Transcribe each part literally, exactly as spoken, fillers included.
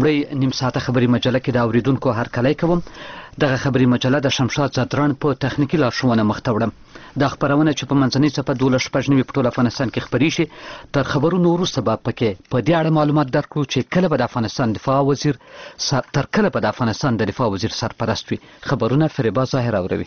لومړی نیم ساعته خبري مجله کې د اوریدونکو هرکلی کوم. دغه خبري مجله د شمشاد زدران په تخنیکي لارښوونه مخته وړم. دا خپرونه چې په منځنۍ څپه دولس شپږ نوي په ټول افغانستان کې خپرې شي، تر خبرونو وروسته به پکې په دې اړه معلومات درکړو چې کله به د افغانستان دفاع وزیر تر کله به د افغانستان د دفاع وزیر سرپرست وي. خبرونه فریبا ظاهر اوروي.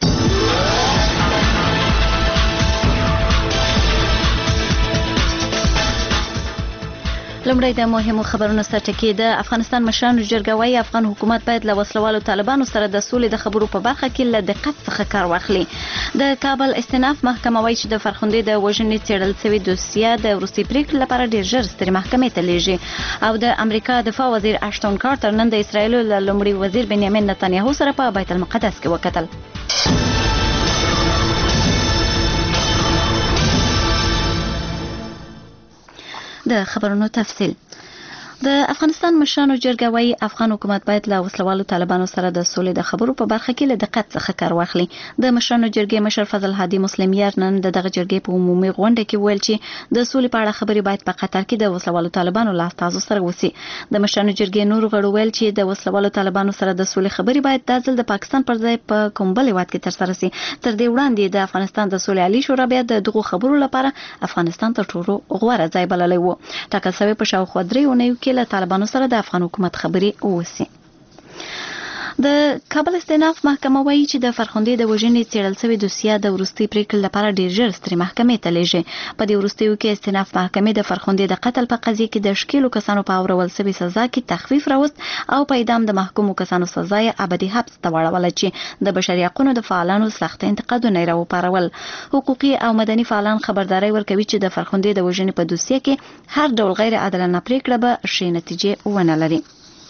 لومړی د مهمو خبرونو سرټکی. د افغانستان مشرانو جرګه وايي افغان حکومت باید له وسلوالو طالبانو سره د سولې د خبرو په برخه کې له دقت څخه کار واخلي. د کابل استیناف محکمه وايي چې د فرخندې د وژنې څېړل شوې دوسیه د وروستي پریکړې لپاره ډېر ژر سترې محکمې ته لیږي. او د امریکا دفاع وزیر اشتون کارتر نن د اسرایلو له لومړي وزیر بنیامین نتانیاهو سره په بیت المقدس کې وکتل. د خبرونو تفصیل. د افغانستان مشرانو جرګه وايي افغان حکومت باید له وسلوالو طالبانو سره د سولې د خبرو په برخه کې له دقت څخه کار واخلي. د مشرانو جرګې مشر فضل هادي مسلمیار نن د دغه جرګې په عمومي غونډه کې ویل چې د سولې په اړه خبرې باید په قطر کې د وسلوالو طالبانو له استازو سره وسی. د مشرانو جرګې نور غړو ویل چې د وسلوالو طالبانو سره د سولې خبرې باید د ځل د پاکستان پر ځای په کوم بل هیواد کې ترسره شي. تر دې وړاندې د افغانستان د سولې عالی شورا بیا د دغو خبرو لپاره افغانستان تر ټولو غوره ځای بللی و. ټاکل شوی په شاوخوا درې اونیو کې له طالبانو سره د افغان حکومت خبرې ووسی. د کابل استیناف محکمه وايي چې د فرخندې د وژنې څېړل شوې دوسیه د وروستي پریکړې لپاره ډېر ژر سترې محکمې ته لیږي. په دې وروستیو کې استیناف محکمې د فرخندې د قتل په قضیه کې د شکیلو کسانو په اورول شوې سزا کې تخفیف راوست او په اعدام د محکومو کسانو سزا یې ابدي حبس ته واړوله چې د بشري حقوقو د فعالانو سخت انتقادونه یې راوپارول. حقوقي او مدني فعالان خبرداري ورکوي چې د فرخندې د وژنې په دوسیه کې هر ډول غیر عادلانه پریکړه به ښې نتیجې ونه لري.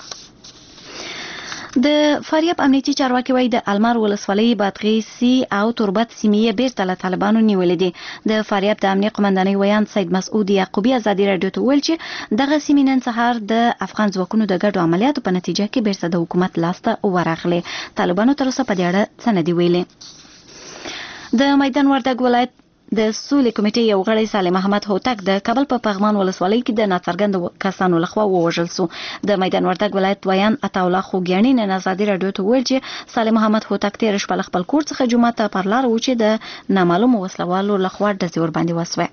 د فاریاب امنیتي چارواکي وايي د المار ولسوالۍ بادغیسي او تربت سیمې بیرته له طالبانو نیولې دي. د فاریاب د امنیه قمندانۍ ویان سید مسعود یعقوبی ازادي رادیو ته ویل چې دغه سیمې نن سهار د افغان ځواکونو د ګډو عملیاتو په نتیجه کې بیرته د حکومت لاسته ورغلې. طالبانو تر اوسه په دې اړه څه نه دي ویلي. د میدان وردګ ولایت د سولې کمیټې یو غړی صالح محمد هوتک د کابل په پغمان ولسوالۍ کې د ناڅرګند کسانو لخوا ووژل شو. د میدان وردګ ولایت ویان عطاالله خوګیاڼي نن ازادي رادیو ته وویل چې صالح محمد هوتک تېره شپه له خپل کور څخه جومات ته پر لاره و چې د نامعلومو وسلوالو لخوا ډزې ورباندې وسوه.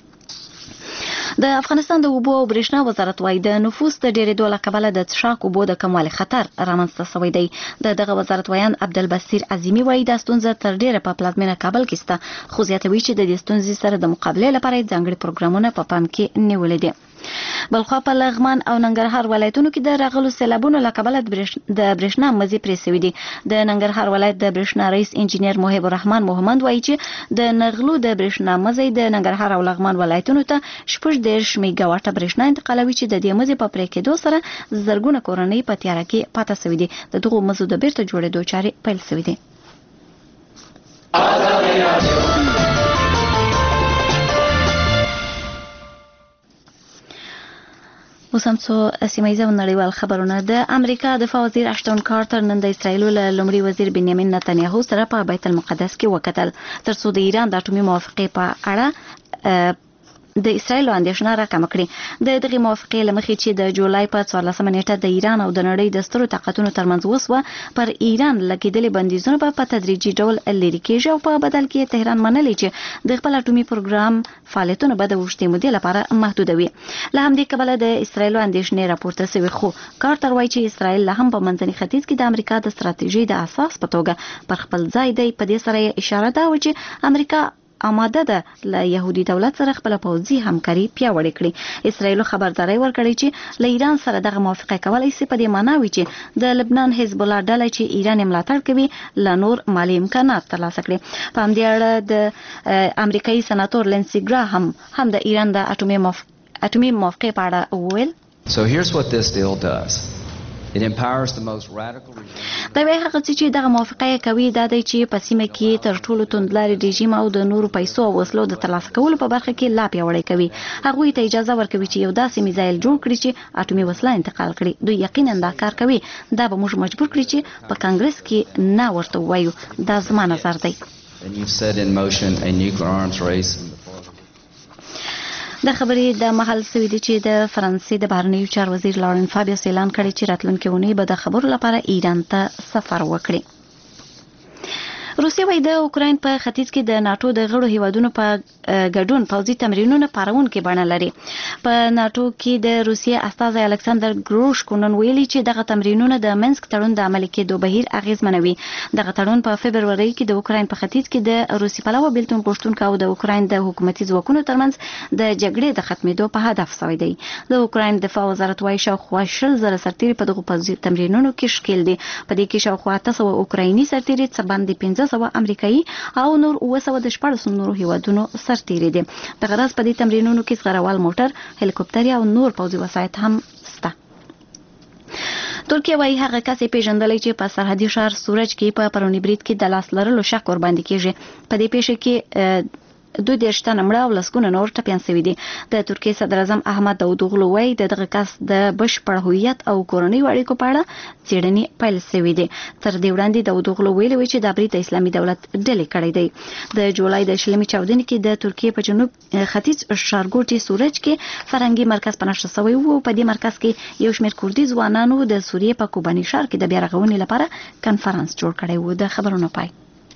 د افغانستان د اوبو او برېښنا وزارت وايي د نفوس د ډېرېدو له کبله د څښاک اوبو د کموالي خطر رامنځته شوی دی. د دغه وزارت ویان عبدالبصیر عظیمي وايي دا ستونزه تر ډېره په پلازمینه کابل کې شته، خو زیاتوي چې د دې ستونزې سره د مقابلې لپاره یې ځانګړي پروګرامونه په پام کې نیولي دي. بلخوا په لغمان او ننګرهار ولایتونو کې د راغلو سیلابونو له کبله د برېښنا مزي پرې شوي دي. د ننګرهار ولایت د برېښنا رئیس انجینیر محب الرحمن محمد وايي چې د نغلو د برېښنا مزي د ننګرهار او لغمان ولایتونو ته شپږ دېرش میګاواټه برېښنا انتقالوي چې د دې مزي په پرې کېدو سره زرګونه کورنۍ په تیاره کې پاتې شوي دي. د دغو مزو د بیرته جوړېدو چارې پیل شوي دي. اوس هم څو سیمه ییزه او نړیوال خبرونه. د امریکا دفاع وزیر اشتون کارتر نن د اسرایلو له لومړي وزیر بنیامین نتانیاهو سره په بیت المقدس کې وکتل تر څو د ایران د اټومي موافقې په اړه د اسرایلو اندېښنه راکمه کړي. د دغې موافقې له مخې چې د جولای په څوارلسمه نیټه د ایران او د نړۍ د سترو طاقتونو ترمنځ وسوه، پر ایران لګېدلې بندیزونه به په تدریجي ډول لرې کېږي او په بدل کې تهران منلي چې د خپل اټومي پروګرام فعالیتونه به د اوږدې مودې لپاره محدودوي. له همدې کبله د اسرایلو اندېښنې راپورته شوې، خو کارتر وایي چې اسرایل لا هم په منځني ختیځ کې د امریکا د ستراتیژۍ د اساس په توګه پر خپل ځای دی. په دې سره یې اشاره ده چې امریکا آماده ده له يهودي دولت سره خپل پوځي همکاري پیاوړې کړي. اسرایل خبرداري ورکړي چې له ایران سره دغه موافقه کولای شي په دې معنی وي چې د لبنان حزب الله ډله چې ایران ملاتړ کوي له نور مالی امکانات ترلاسه کړي. په همدې اړه د امریکایي سناتور لینسي ګراهم هم د ایران د اټومي اټومي موافقه په اړه وویل. So here's what this deal does. It empowers the most radical regime. دا وایي هغه څه چې دغه موافقه کوي دا دی چې په سیمه کې تر ټولو توندلاري رژیم او د نورو پیسو او وسلو د ترلاسه کولو په برخه کې لا پیاوړی کوي. هغوی ته اجازه ورکوي چې یو داسې میزایل جوړ کړي چې اټومي وسله انتقال کړي. دوی یقینا دا کار کوي. دا به موږ مجبور کړي چې په کانګرس کې نه ورته وایو. دا زما نظر دی. د خبرې د محل سوي دي چې د فرانسې د بهرنیو چارو وزیر لارن فابیوس اعلان کړی چې راتلونکي اونۍ به د خبرو لپاره ایران ته سفر وکړي. روسیه وايي د اوکراین په ختیځ کې د ناتو د غړو هیوادونو په ګډون پوځي تمرینونه پارونکي بڼه لري. په ناتو کې د روسیې استازي الکساندر ګروشکو نن ویلي چې دغه تمرینونه د منسک تړون د عملي کېدو بهیر اغیزمنوي. دغه تړون په فبروري کې د اوکراین په ختیځ کې د روسي پلوه بیلتون غوښتونکو او د اوکراین د حکومتي ځواکونو ترمنځ د جګړې د ختمېدو په هدف شوی دی. د اوکراین دفاع وزارت وايي شاوخوا شل زره سرتیري په دغه پوځي تمرینونو کې شکیل دي. په دې کې شاوخوا اته سوه اوکرایني سرتیري څه باندې پنځه سوه امریکایي او نور اوه سوه د شپاړسو نورو هیوادونو سرتیري دي. دغه راز په دې تمرینونو کې زغروال موټر، هلیکوپټر او نور پوځي وسایط هم شته. ترکیه وايي هغه کس پیژندلی چې په سرحدي ښار سورج کې په پرونی برید کې د لاس لرلو شک ور باندې کیږي. په دې پیښه کې دوی د شتن مړه او لسګونه نور ټپيان شوي دي. د ترکیه صدر اعظم احمد داوودوغلو وايي د دغه کس د بشپړ هویت او کورنۍ اړیکو په اړه څېړنې پیل شوې دي. تر دې وړاندې داوودوغلو ویلي و چې د برید اسلامي دولت ډلې کړی دی. د جولای د شلمې چاودنې کې د ترکیه په جنوب ختیځ ښارګوټي سورج کې فرهنګي مرکز پنځه شوی وو. په دې مرکز کې یو شمېر کوردي ځوانانو د سوریې په کوباني ښار کې د بیا رغونې لپاره کنفرانس جوړ کړی و. د خبرونو پای.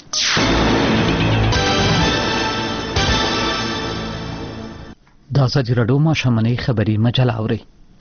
د ازادي راډیو ماښامنۍ خبري مجله اورئ.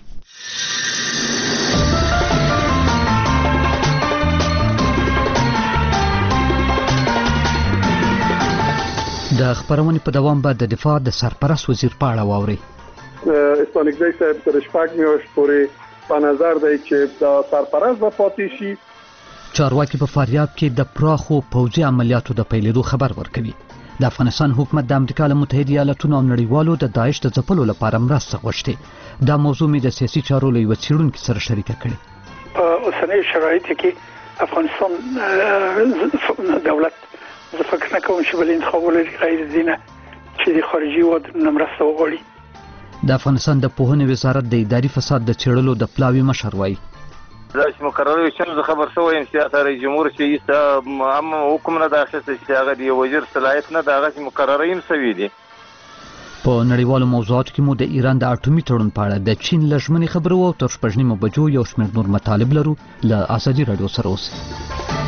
د خبرونې په دوام به د دفاع د سرپرست وزیر په اړه واورئ. استانکزی صاحب تر شپږ میاشتې پورې په نظر دی چې د سرپرست به پاتې شي. چارواکي په فاریاب کې د پراخو پوځي عملیاتو د پیلېدو خبر ورکوي. د افغانستان حکومت د امریکا له متحده ایالاتونو او نړیوالو د داعش د ځپلو لپاره مرسته غوښتې. دا موضوع مې د سیاسي چارو له یوه څېړونکي سره شریکه کړې. په اوسنیو شرایطو کې افغانستان دولت زه فکر نه کوم چې بل انتخاب ولري غیر دینه چې د خارجي هېوادونو مرسته وغواړي. د افغانستان د پوهنې وزارت د اداري فساد د څېړلو د پلاوي مشر وایي دا چې مقرره شوه زه خبر شوی یم چې رئیس جمهور چې ایسته هم حکم نه ده اخیستی چې هغه د یو وزیر صلاحیت نه ده هغه چې مقرره هم شوي دي. په نړیوالو موضوعاتو کې مو د ایران د اټومي تړون په اړه د چین له ژمنې خبرو او تر شپږ نیمو بجو یو شمېر نور مطالب لرو. له ازادي راډیو سره اوسئ.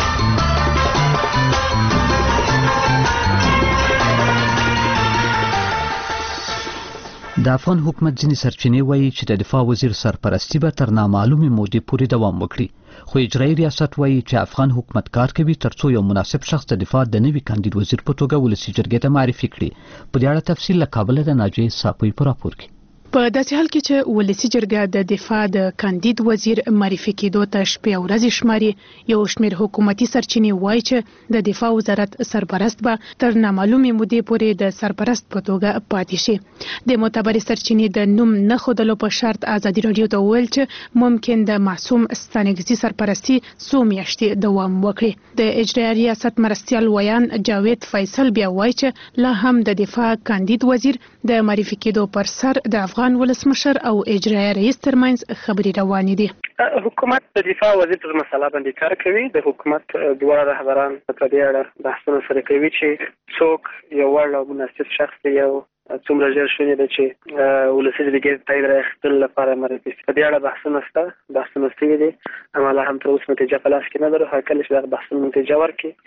د افغان حکومت ځینې سرچینې وایي چې د دفاع وزیر سرپرستی به تر نامعلومې مودې پورې دوام وکړي. خو اجرایي ریاست وایي چې افغان حکومت کار کوي ترڅو یو مناسب شخص د دفاع د نوي کاندید وزیر په توګه ولسي جرګې ته معرفي کړي. په دې اړه تفصیل له کابل د ناجیې ساپوی په راپور کې. په داسې حال کې چې ولسي جرګه د دفاع د کاندید وزیر معرفي کېدو ته شپې او ورځې شماري، یو شمېر حکومتي سرچینې وایي چې د دفاع وزارت سرپرست به تر نامعلومې مودې پورې د سرپرست په توګه پاتې شي. د معتبرې سرچینې د نوم نه ښودلو په شرط ازادي راډیو ته وویل چې ممکن د معصوم ستانکزي سرپرستي څو میاشتې دوام وکړي. د اجرایي ریاست مرستیال ویان جاوید فیصل بیا وایي چې لا هم د دفاع کاندید وزیر د معرفي کېدو پر سر د افغان ولسمشر او اجرایي رئیس ترمنځ خبرې روانې دي. حکومت د دفاع وزیر پر مسله باندې کار کوي. د حکومت دواړه رهبران په دې اړه بحثونه سره کوي چې څوک یو وړ او مناسب شخص دی او څومره ژر شونې ده چې ولسي جرګې تایید راخیستلو لپاره معرفي شي. په دې اړه بحثونه شته بحثونه شوي دي، اما لا هم تر اوسه نتیجه په لاس کې نه لرو. هر کله چې دغه بحثونه نتیجه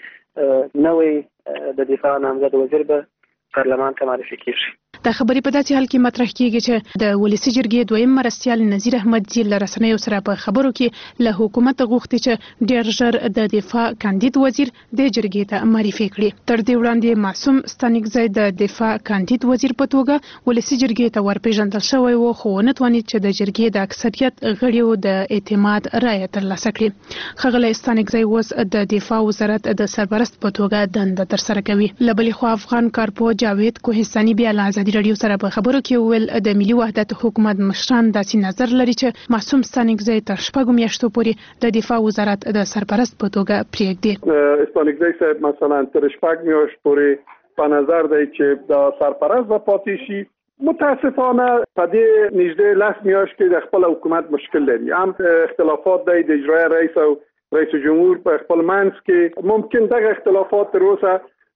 ورکړي نوی د دفاع نامزد وزیر به پارلمان ته معرفي کیږي. دا خبرې په داسې حال کې مطرح کیږي چې د ولسي جرګې دویم مرستیال نذیر احمدزي له رسنیو سره په خبرو کې له حکومت غوښتي چې ډېر ژر د دفاع کاندید وزیر د جرګې ته معرفي کړي. تر دې وړاندې معصوم ستانکزی د دفاع کاندید وزیر په توګه ولسي جرګې ته ورپېژندل شوی و، خو ونه توانید چې د جرګې د اکثریت غړیو د اعتماد رایه ترلاسه کړي. ښاغلی ستانکزی اوس د دفاع وزارت د سرپرست په توګه دنده ترسره کوي. له بلې خوا افغان کارپوه جاوید کوهستاني بیا له ازادي راډیو سره په خبرو کې وویل د ملي وحدت حکومت مشران داسې نظر لري چې معصوم ستانکزی تر شپږو میاشتو پورې د دفاع وزارت د سرپرست په توګه پرېږدي. استانکزی صاحب مثلا تر شپږ میاشتو پورې په نظر دی چې د سرپرست به پاتې شي. متاسفانه په دې نږدې لس میاشتو کې د خپل حکومت مشکل لري. هم اختلافات دی د اجرایي رئیس او رئیس جمهور په خپل منځ کې. ممکن دغه اختلافات تر اوسه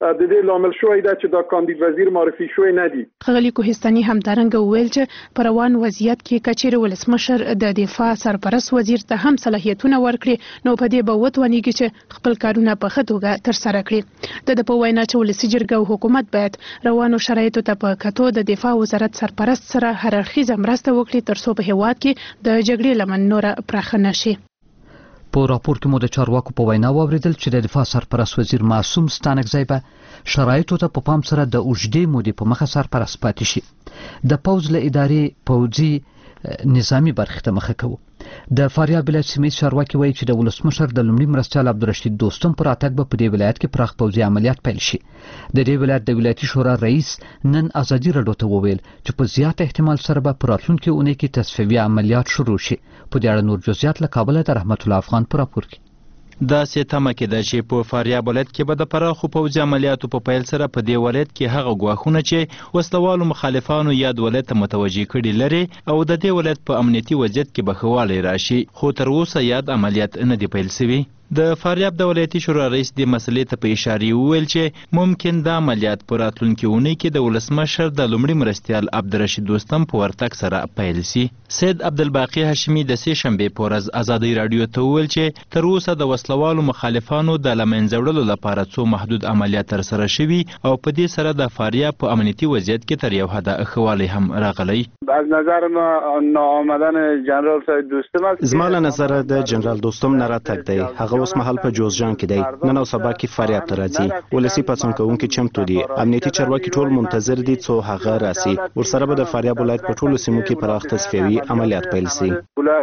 د دې لامل شوی دا چې دا کاندید وزیر معرفي شوی نه دي. ښاغلي کوهستاني همدارنګه وویل چې په روان وضعیت کې کچېرې ولسمشر د دفاع سرپرست وزیر ته هم صلاحیتونه ورکړي نو په دې به وتوانیږي چې خپل کارونه په ښه توګه ترسره کړي. د ده په وینا چې ولسي جرګه او حکومت باید روانو شرایطو ته په کتو د دفاع وزارت سرپرست سره هر اړخیزه مرسته وکړي ترڅو په هیواد کې د جګړې لمن نوره پراخه نشي. په راپور کې مو د چارواکو په وینا واوریدل چې د دفاع سرپرست وزیر معصوم ستانکزی به شرایطو ته په پام سره د اوږدې مودې په مخه سرپرست پاتې شي. د پوځ له ادارې پوځي نظامی برخې ته مخه کوو. د فاریاب ولایت سیمه چارواکي وایي چې د ولسمشر د لومړي مرستیال عبدالرشید دوستم پر راتګ به په دې ولایت کې پراخ پوځي عملیات پیل شي. د دې ولایت د ولایتي شورا رئیس نن ازادي راډیو ته وویل چې په زیات احتمال سره به په راتلونکي اونۍ کې تصفیوي عملیات شروع شي. په دې اړه نور جزئیات له کابل د رحمت الله افغان په راپور کې. داسې تمه کېده چې په فاریاب ولایت کې به د پراخو پوځي عملیاتو په پیل سره په دې ولایت کې هغه ګواښونه چې وسلوالو مخالفانو یاد ولایت ته متوجه کړي لري او د دې ولایت په امنیتي وضعیت کې به ښه والی راشي، خو تر اوسه یاد عملیات نه دي پیل سوي. د فاریاب د ولایتي شورا رئیس دې مسلې ته په اشارې وویل چې ممکن دا عملیات په راتلونکي اونۍ کې د ولسمشر د لومړي مرستیال عبدالرشید دوستم په ورتګ سره پیل سي. سید عبدالباقي هاشمي د سې شنبې په ورځ ازادۍ راډیو ته وویل چې تر اوسه د وسلوالو مخالفانو د له منځه وړلو لپاره څو محدود عملیات ترسره شوي او په دې سره د فاریاب په امنیتي وضعیت کې تر یو حده ښه والی هم راغلی. از نظر ما ناآمدن جنرال صاحب دوستم زما له نظره د جنرال دوستم نه راتګ دی. هغه اوس مهال په جوزجان کې دی، نن او سبا کې فاریاب ته راځي. ولسي پاڅون کوونکي چمتو دي، امنیتي چارواکي ټول منتظر دي څو هغه راسي. ورسره به د فاریاب ولایت په ټولو سیمو کې پراخ تصفیوي عملیات پیل سي.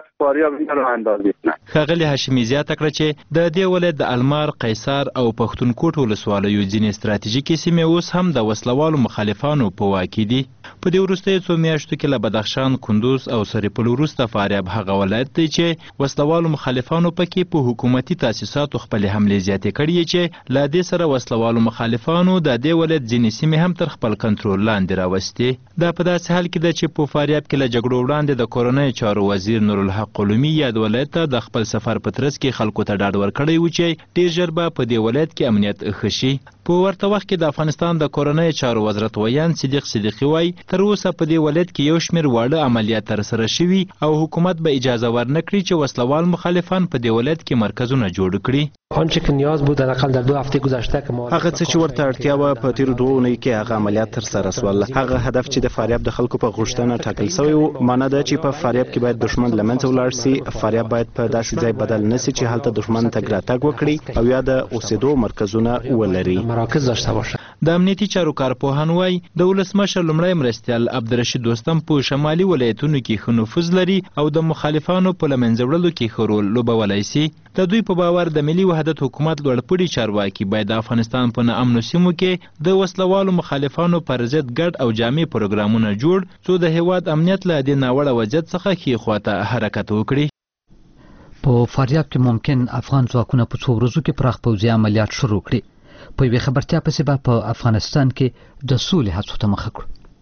ښاغلي هاشمي زیاته کړه چې د دې ولایت د المار، قیصار او پښتونکوټ ولسوالیو ځینې ستراتیژیکې سیمې اوس هم د وسلوالو مخالفانو په واک کې دي. په دې وروستیو څو میاشتو کې له بدخشان، کندوز او سرپل وروسته فاریاب هغه ولایت دی چې وسلوالو مخالفانو پکې په حکومتي تاسیساتو خپلې حملې زیاتې کړي چې له دې سره وسلوالو مخالفانو د دې ولایت ځینې سیمې هم تر خپل کنټرول لاندې راوستې. دا په داسې حال کې ده چې په فاریاب کې له جګړو وړاندې د کورنیو چارو وزیر نورالحق قلومي یاد ولایت ته د خپل سفر په ترڅ کې خلکو ته ډاډ ورکړی و چې ډېر ژر به په دې ولایت کې امنیت ښه شي. په ورته وخت کې د افغانستان د کورنیو چارو وزارت ویان صدیق صدیقي وایي تر اوسه په دې ولایت کې یو شمېر واړه عملیات ترسره شوي او حکومت به اجازه ورنکړي چې وسلوال مخالفان په دې ولایت کې مرکزونه جوړ کړي. آنچه که نیاز بود در اقل در دو هفته گذشته که ما هغه څه چې ورته اړتیا وه په تیرو دوه اونیو کې هغه عملیات ترسره سول. هغه هدف چې د فاریاب د خلکو په غوښتنه ټاکل شوی و، معنی ده چې په فاریاب کې باید دښمن له منځه ولاړ سي. فاریاب باید په داسې ځای بدل نه سي چې هلته دښمن تګ راتګ وکړي او یا د اوسېدو مرکزونه ولري. مراکز داشته باشه. د امنیتي چارو کارپوهان وایي د ولسمشر لومړی مرستیال عبدالرشید دوستم په شمالي ولایتونو کې ښه نفوذ لري او د مخالفانو په له منځه وړلو کې ښه رول لوبولی سي. د دوی په باور د ملي وحدت حکومت لوړپوړي چارواکي باید د افغانستان په ناامنو سیمو کې د وسلوالو مخالفانو پر ضد ګډ او جامع پروګرامونه جوړ څو د هیواد امنیت له دې ناوړه وضعیت څخه ښې خواته حرکت وکړي. په فاریاب کې ممکن افغان ځواکونه په څو ورځو کې پراخ پوځي عملیات شروع کړي. په یوې خبرتیا پسې به په افغانستان کې د سولې هڅو ته مخه کړو.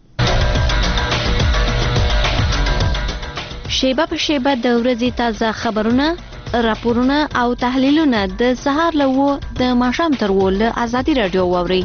شیبه په شیبه د ورځې تازه خبرونه، راپورونه او تحلیلونه د سهار له اوه د ماښام تر اوه له ازادي راډیو واورئ.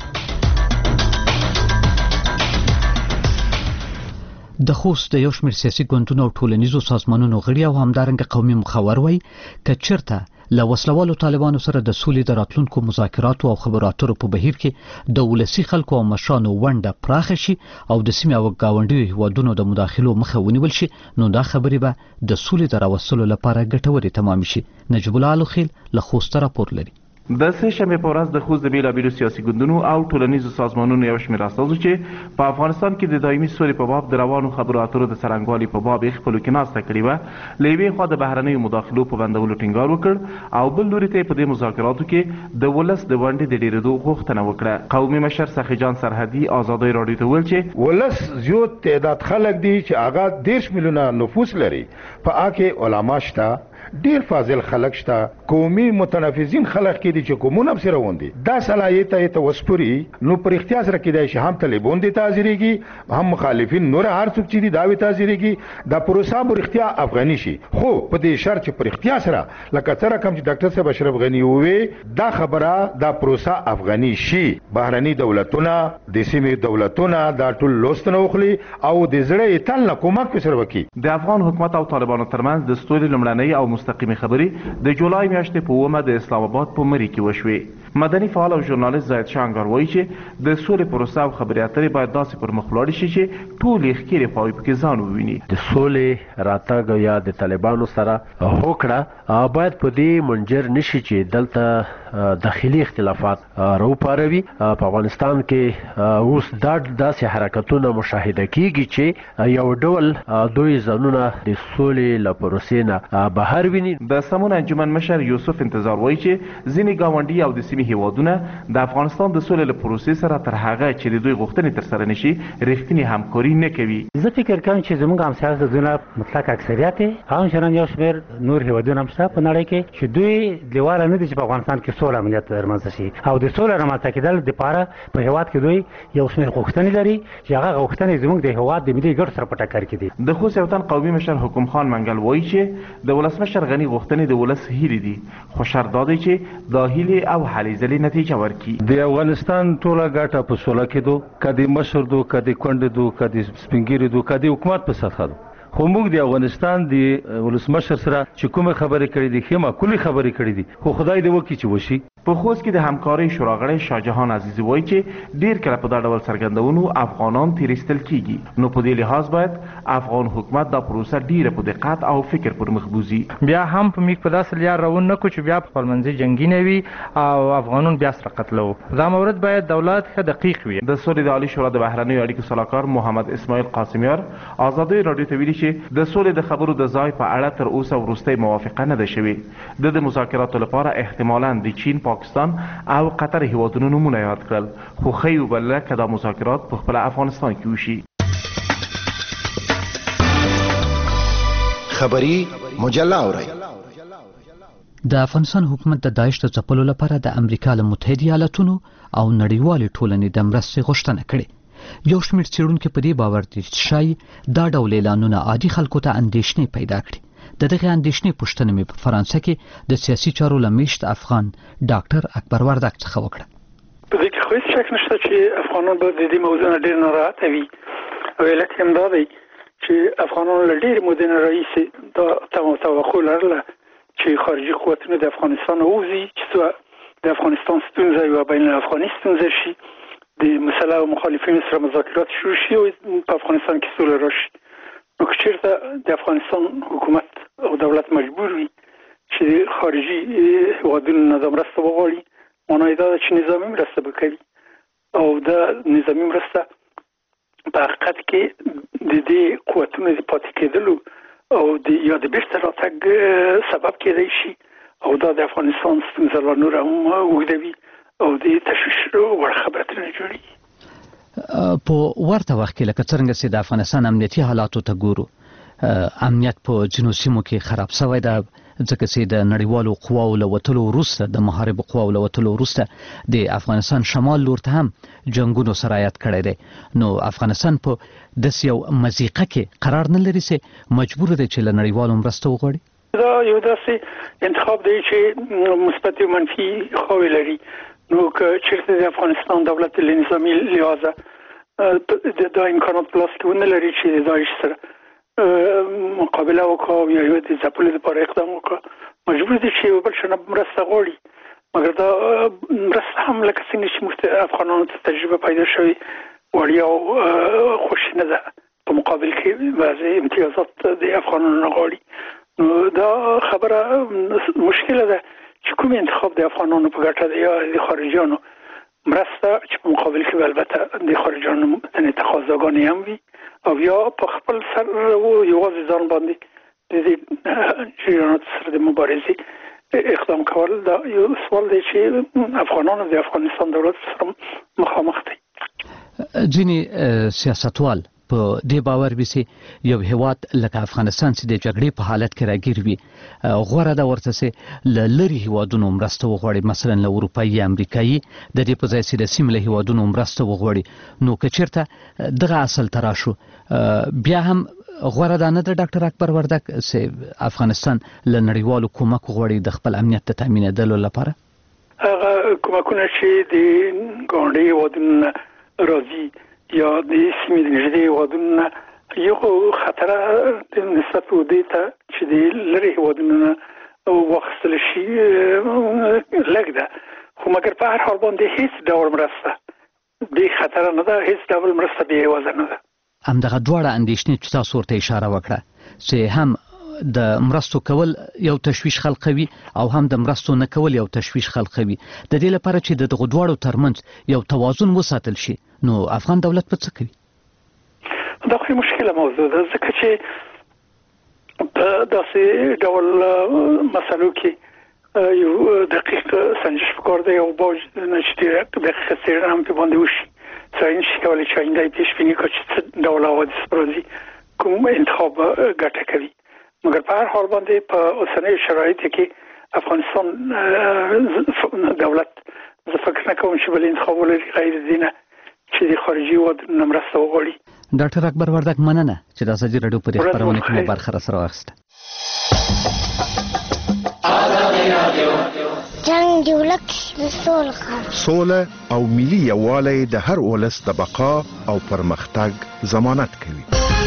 د خوست د یو شمېر سیاسي ګوندونو او ټولنیزو سازمانونو غړي او همدارنګه قومي مخور وایي که چېرته له وسلوالو طالبانو سره د سولې د راتلونکو مذاکراتو او خبرو اترو په بهیر کې د ولسي خلکو او مشرانو ونډه پراخه شي او د سیمې او ګاونډیو هیوادونو د مداخلو مخه ونیول شي، نو دا خبرې به د سولې د راوستلو لپاره ګټورې تمام شي. نجیب الله الخیل له خوسته راپور لري. د سه شنبې په ورځ د خوست د بېلابېلو سیاسي ګوندونو او ټولنیزو سازمانونو یو شمېر استازو چې په افغانستان کې د دایمي سولې په باب د روانو خبرو اترو د څرنګوالي په باب یې خپلو کې ناسته کړې وه، له یوې خوا د بهرنیو مداخلو په بندولو ټینګار وکړ او بل لوري ته یې په دې مذاکراتو کې د ولس د ونډې د ډېرېدو غوښتنه وکړه. قومي مشر سخي جان سرحدي ازادۍ راډیو ته وویل چې ولس زیات تعداد خلک دي چې هغه دېرش میلیونه نفوس لري، په هغه کې علما شته، ډیر فاضل خلک شته قومي متنفذین خلک کې دي چې کومونه سره وندي دا صلاحیت ته وسپوري نو پر اختیار سره کې د هم طالبون دي تاجريږي هم مخالفین نور هر څوک چې دي دا وی تاجريږي دا پروسه پر اختیار افغاني شي خو په دې شرط چې پر اختیار سره لکه څنګه کوم چې ډاکټر صاحب اشرف غنی وې دا خبره دا پروسه افغاني شي بهرني دولتونه د سیمې دولتونه دا ټول لوستنه وخلي او د زړه تل نه کومک سره وکي د افغان حکومت او طالبانو ترمنځ د ستوري لمړنۍ او مستقیمه خبرې د جولای میاشتې په اومه د اسلام آباد په مری کې وشوې مدني فعال او ژورنالیست زاید شانګار وایي چې د سولې پروسه او خبرې اترې باید داسې پر مخ ولاړ شي چې ټول یې ښکېرې خواوې پکې ځان وویني د سولې راتګ یا د طالبانو سره هوکړه باید په دې منجر نشي چې دلته داخلي اختلافات راوپاروي په افغانستان کې اوس دا داسې حرکتونه مشاهده کیږي چې یو ډول دوی ځانونه د سولې له پروسې نه بهر ویني د سمون انجمن مشر یوسف انتظار وایي چې ځینې ګاونډي او د سیمې هیوادونه د افغانستان د سولې له پروسې سره تر هغه چې د دوی غوښتنې ترسره نشي رښتینې همکاري نه کوي زه فکر کوم چې زموږ همسایه هیوادونه مطلق اکثریت همچنان یو شمېر نور هیوادونه هم شته په نړۍ کې چې دوی لیواله نه دي چې په افغانستان کې سوله امنیت رامنځته شي او د سولې رامنځته کېدل دپاره په هیواد کې دوی یو شمېر غوښتنې لري چې هغه غوښتنې زموږ د هیواد د ملي ګټو سره په ټکر کې دي د خوست یو تن قومي مشر حکم خان منګل وایي چې د ولسمشر غني غوښتنې د ولس هیلې دي خو شرط دا دی چې دا هیلې او هلې ځلې نتیجه ورکړي د افغانستان ټوله ګټه په سوله کې دو کدي مشر دو کدي کونډه دو کدي سپینګری دو کدي حکومت په سطح دو خو موږ د افغانستان د ولسمشر سره چې کومه خبرې کړې دي خېمه کلی خبرې کړې دي خو خدای دې وکړي چې وشي په خوست کې د همکارۍ شوراغړی شاهجهان عزیزي وایي چې ډیر کله په دا ډول څرګندونو افغانان تیرستل کیږي نو په دې لحاظ باید افغان حکومت دا پروسه ډیره په دقت او فکر پر مخ بوزي بیا هم په میک په داسې لار روان نه کو چې بیا په خپلمنځي جنگي نه وي او افغانان بیا سره قتلو دا مورد باید دولت ښه دقیق وي د سولې د عالی شورا د بهرنیو اړیکو سلاکار محمد اسماعیل قاسمیار آزادۍ راډیو ته ویلي چې د سولې د خبرو د ځای په اړه تر اوسه وروستۍ موافقه نه ده شوې د د مذاکراتو لپاره احتمالاً د چین پاکستان او قطر هیوادونو نمونه یاد کړل خو ښایي وبلله که دا مذاکرات په خپله افغانستان کې وشي خبري مجله اورئ د افغانستان حکومت د داعش د ځپلو لپاره د امریکا له متحده ایالاتونو او نړیوالې ټولنې د مرستې غوښتنه کړې یو شمېر څېړونکي په دې باور دي چې ښایي دا ډول اعلانونه عادي خلکو ته اندېښنې پیدا کړي د دغه اندېښنې پوښتنه مې په فرانسه کې د سیاسي چارو له میشت افغان ډاکټر اکبر وردک څخه وکړه په دې کې خو هېڅ شک نشته چې افغانان به د دې موضوع نه ډېر ناراحته وي او علت یې همدا دی چې افغانانو له ډېرې مودې نه راهیسې دا توقع لرله چې خارجي قوتونه د افغانستان ووځي چې د افغانستان ستونزه یوه بین الافغاني ستونزه شي د مسله او مخالفینو سره مذاکرات شروع شي او په افغانستان کې سوله راشي نو که چېرته د افغانستان حکومت او دولت مجبور وي چې د خارجي هیوادونو نه دا مرسته وغواړي معنی دا ده چې نظامي مرسته به کوي او دا نظامي مرسته په حقیقت کې د دې قوتونو د پاتې کېدلو او د یا د بیرته راتګ سبب کېدای شي او دا د افغانستان ستونزه لا نوره هم اوږدوي او د تشویش وړ خبره ترې جوړېږي په ورته وخت کې لکه څرنګه چې د افغانستان امنیتي حالاتو ته ګورو امنیت په ځینو سیمو کې خراب شوی ده ځکه چې د نړیوالو قواو له وتلو وروسته د محاربو قواو له وتلو وروسته د افغانستان شمال لور ته هم جنګونو سرایت کړی دی نو افغانستان په داسې یو مضیقه کې قرار نه لري چې مجبور دی چې له نړیوالو مرسته وغواړي دا یو داسې انتخاب دی چې مثبت او منفي خواوې لري نو که چېرته د افغانستان دولت له نظامي لحاظه دا امکانات په لاس کې ونه لري چې د داعش سره مقابله وکړي او یا د ځپلو لپاره اقدام وکړي مجبور دي چې یو بل شي نه مرسته غواړي مګر دا مرسته هم لکه څنګه چې موږ افغانانو ته تجربه پیدا شوې وړیا او خوشي نه ده په مقابل کې بعضې امتیازات د افغانانو نه غواړي نو دا خبره مشکله ده چې کوم انتخاب د افغانانو په ګټه دی یا د خارجیانو مرسته چې په مقابل کې البته د خارجیانو ځینې تقاضاګانې هم وي او یا په خپل سر یوازې ځان باندې د دې جریاناتو سره د مبارزې اقدام کول دا یو سوال دی چې افغانانو د افغانستان دولت سره مخامخ دي ځینې سیاستوال په دې باور وي چې یو هیواد لکه افغانستان چې د جګړې په حالت کې راګیر وي غوره ده ورته چې له لرې هیوادونو مرسته وغواړي، مثلا له اروپایي یا امریکایي، د دې په ځای چې د سیمې له هیوادونو مرسته وغواړي. نو که چېرته دغه اصل ته راشو بیا هم غوره ده نه د ډاکټر اکبر وردک چې افغانستان له نړیوالو کومک وغواړي د خپل امنیت د تامینېدلو لپاره؟ هغه کومکونه چې د ګاونډي هیوادونو راځي یا د سیمې د نږدې هیوادونو یو خطر نسبت دې ته چې د لرې هیوادونو واخیستل شي لږ ده، خو مګر په هر حال باندې هیڅ ډول مرسته دې خطر نه ده، هیڅ ډول مرسته بې عوضه نه ده. همدغه دواړه اندېښنې چې تاسو ورته اشاره وکړه چې هم د مرستو کول یو تشویش خلقوي او هم د مرستو نه کول یو تشویش خلقوي، د دې لپاره چې د دغه دواړو ترمنځ یو توازن وساتل شي نو افغان دولت په څه کوي؟ دا خو مشکله موضوع ده، ځکه چې په داسې ډول مسلو کې یو دقیق سنجش پکار دی او باید چې دقیق څېړنه هم په باندې وشي، څنګه نشي کولی چې آینده پیش بیني کړي چې څه ډول حوادث به راځي، کوم انتخاب ګټه کوي. مګر په هر حال باندې په اوسنیو شرایطو کې افغانستان دولت زه فکر نه کوم چې بل انتخاب ولري غیر دینه چې د خارجي هیوادونو مرسته وغواړي. ډاکټر اکبر وردک مننه چې د ازادي راډیو په دې خپرونه کې مو برخه راسره واخیسته. جنگ د ولس سوله سوله او ملي یووالی د هر ولس د بقا او پرمختګ ضمانت کوي.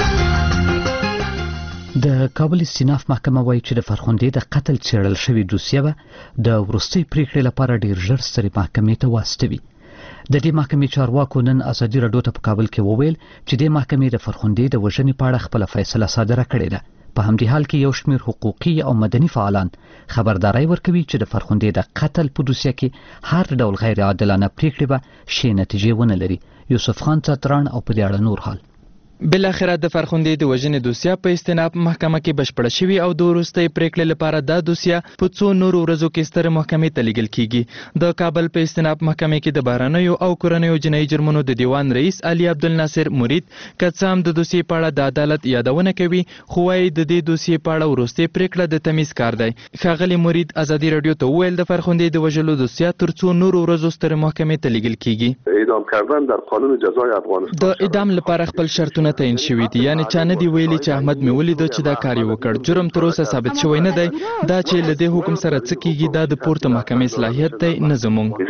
د کابل استیناف محکمه وایي چې د فرخندې د قتل څېړل شوې دوسیه به د وروستۍ پریکړې لپاره ډېر ژر سترې محکمې ته واستوي. د دې محکمې چارواکو نن ازادي راډیو ته په کابل کې وویل چې د محکمې د فرخندې د وژنې په اړه خپله فیصله صادره کړې ده. په همدې حال کې یو شمېر حقوقي او مدني فعالان خبرداری ورکوي چې د فرخندې د قتل په دوسیه کې هر ډول غیر عادلانه پریکړې به ښې نتیجې ونه لري. یوسف خان چتران او په دې اړه نور حال. بالاخره د فرخندې د وژنې دوسیه په استیناف محکمه کې بشپړه شوې او د وروستۍ پریکړې لپاره دا دوسیه په څو نورو ورځو کې سترې محکمې ته لیږل کیږي. د کابل په استیناف محکمې کې د بهرنیو او کورنیو جنایي جرمونو د دیوان رئیس علي عبدالناصر مرید که څه هم د دوسیې په اړه د عدالت یادونه کوي، خو وايي د دې دوسیې په اړه وروستۍ پریکړه د تمیز کار دی. ښاغلي مرید ازادي راډیو ته وویل د فرخندې د وژلو دوسیه تر څو نورو ورځو سترې محکمې ته لیږل کیږي. اعدام کردن در قانون جزای افغانستان د اعدام لپاره خپل شرطونه تعیین شوي دي، یعنی چا نه دی ویلي چې احمد مې ولیدو چې دا کار یې وکړ. جرم تر اوسه ثابت شوی نه دی. دا چې له دې حکم سره څه کیږي دا د پورته محکمې صلاحیت دی، نه زموږ.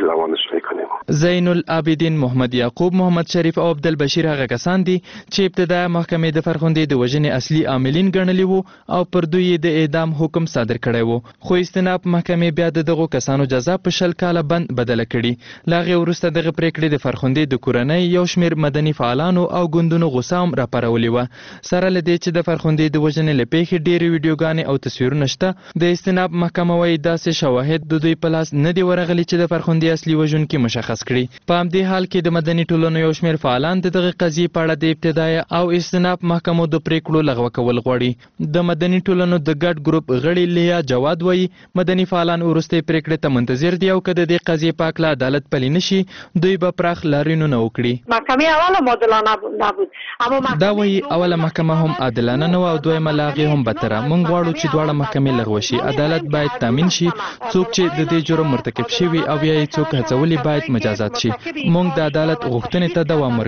زین العابدین محمد یعقوب محمد شریف او عبدالبشیر هغه کسان دي چې ابتدا محکمې د فرخندې د وژنې اصلي عاملین ګڼلي وو او پر دوی د اعدام حکم صادر کړی وو، خو استیناف محکمې بیا د دغو کسانو جزا په شل کاله بند بدله کړي. له هغې وروسته دغه پریکړې د فرخندې د کورنۍ یو شمېر مدني فعالانو او ګوندونو غوسه هم راپارولې وه. سره له دې چې د فرخندې د وژنې له پیښې ډېرې ویډیوګانې او تصویرونه شته، د استیناف محکمه وایي داسې شواهد د دوی په لاس نه دي ورغلي چې د فرخندې اصلي وژونکي مشخص کړي. په همدې حال کې د مدني ټولنو یو شمېر فعالان د دغه قضیې په اړه د ابتدایي او استیناف محکمو د پریکړو لغوه کول غواړي. د مدني ټولنو د ګډ ګروپ غړي لیا جواد وایي مدني فعالان وروستۍ پریکړې ته منتظر دي او که د دې قضیې په هکله عدالت پلی نه شي دوی به پراخ لاریونونه وکړي. محکمې اوله عادلانه نبود، اما دا وایي اوله محکمه هم عادلانه نه وه او دویمه له هغې هم بدتره. موږ غواړو چې دواړه محکمې لغوه شي، عدالت باید تامین شي، څوک چې د دې جرم مرتکب شوي او یا یې څوک هڅولي باید مجازات شي. موږ د عدالت غوښتنې ته دوام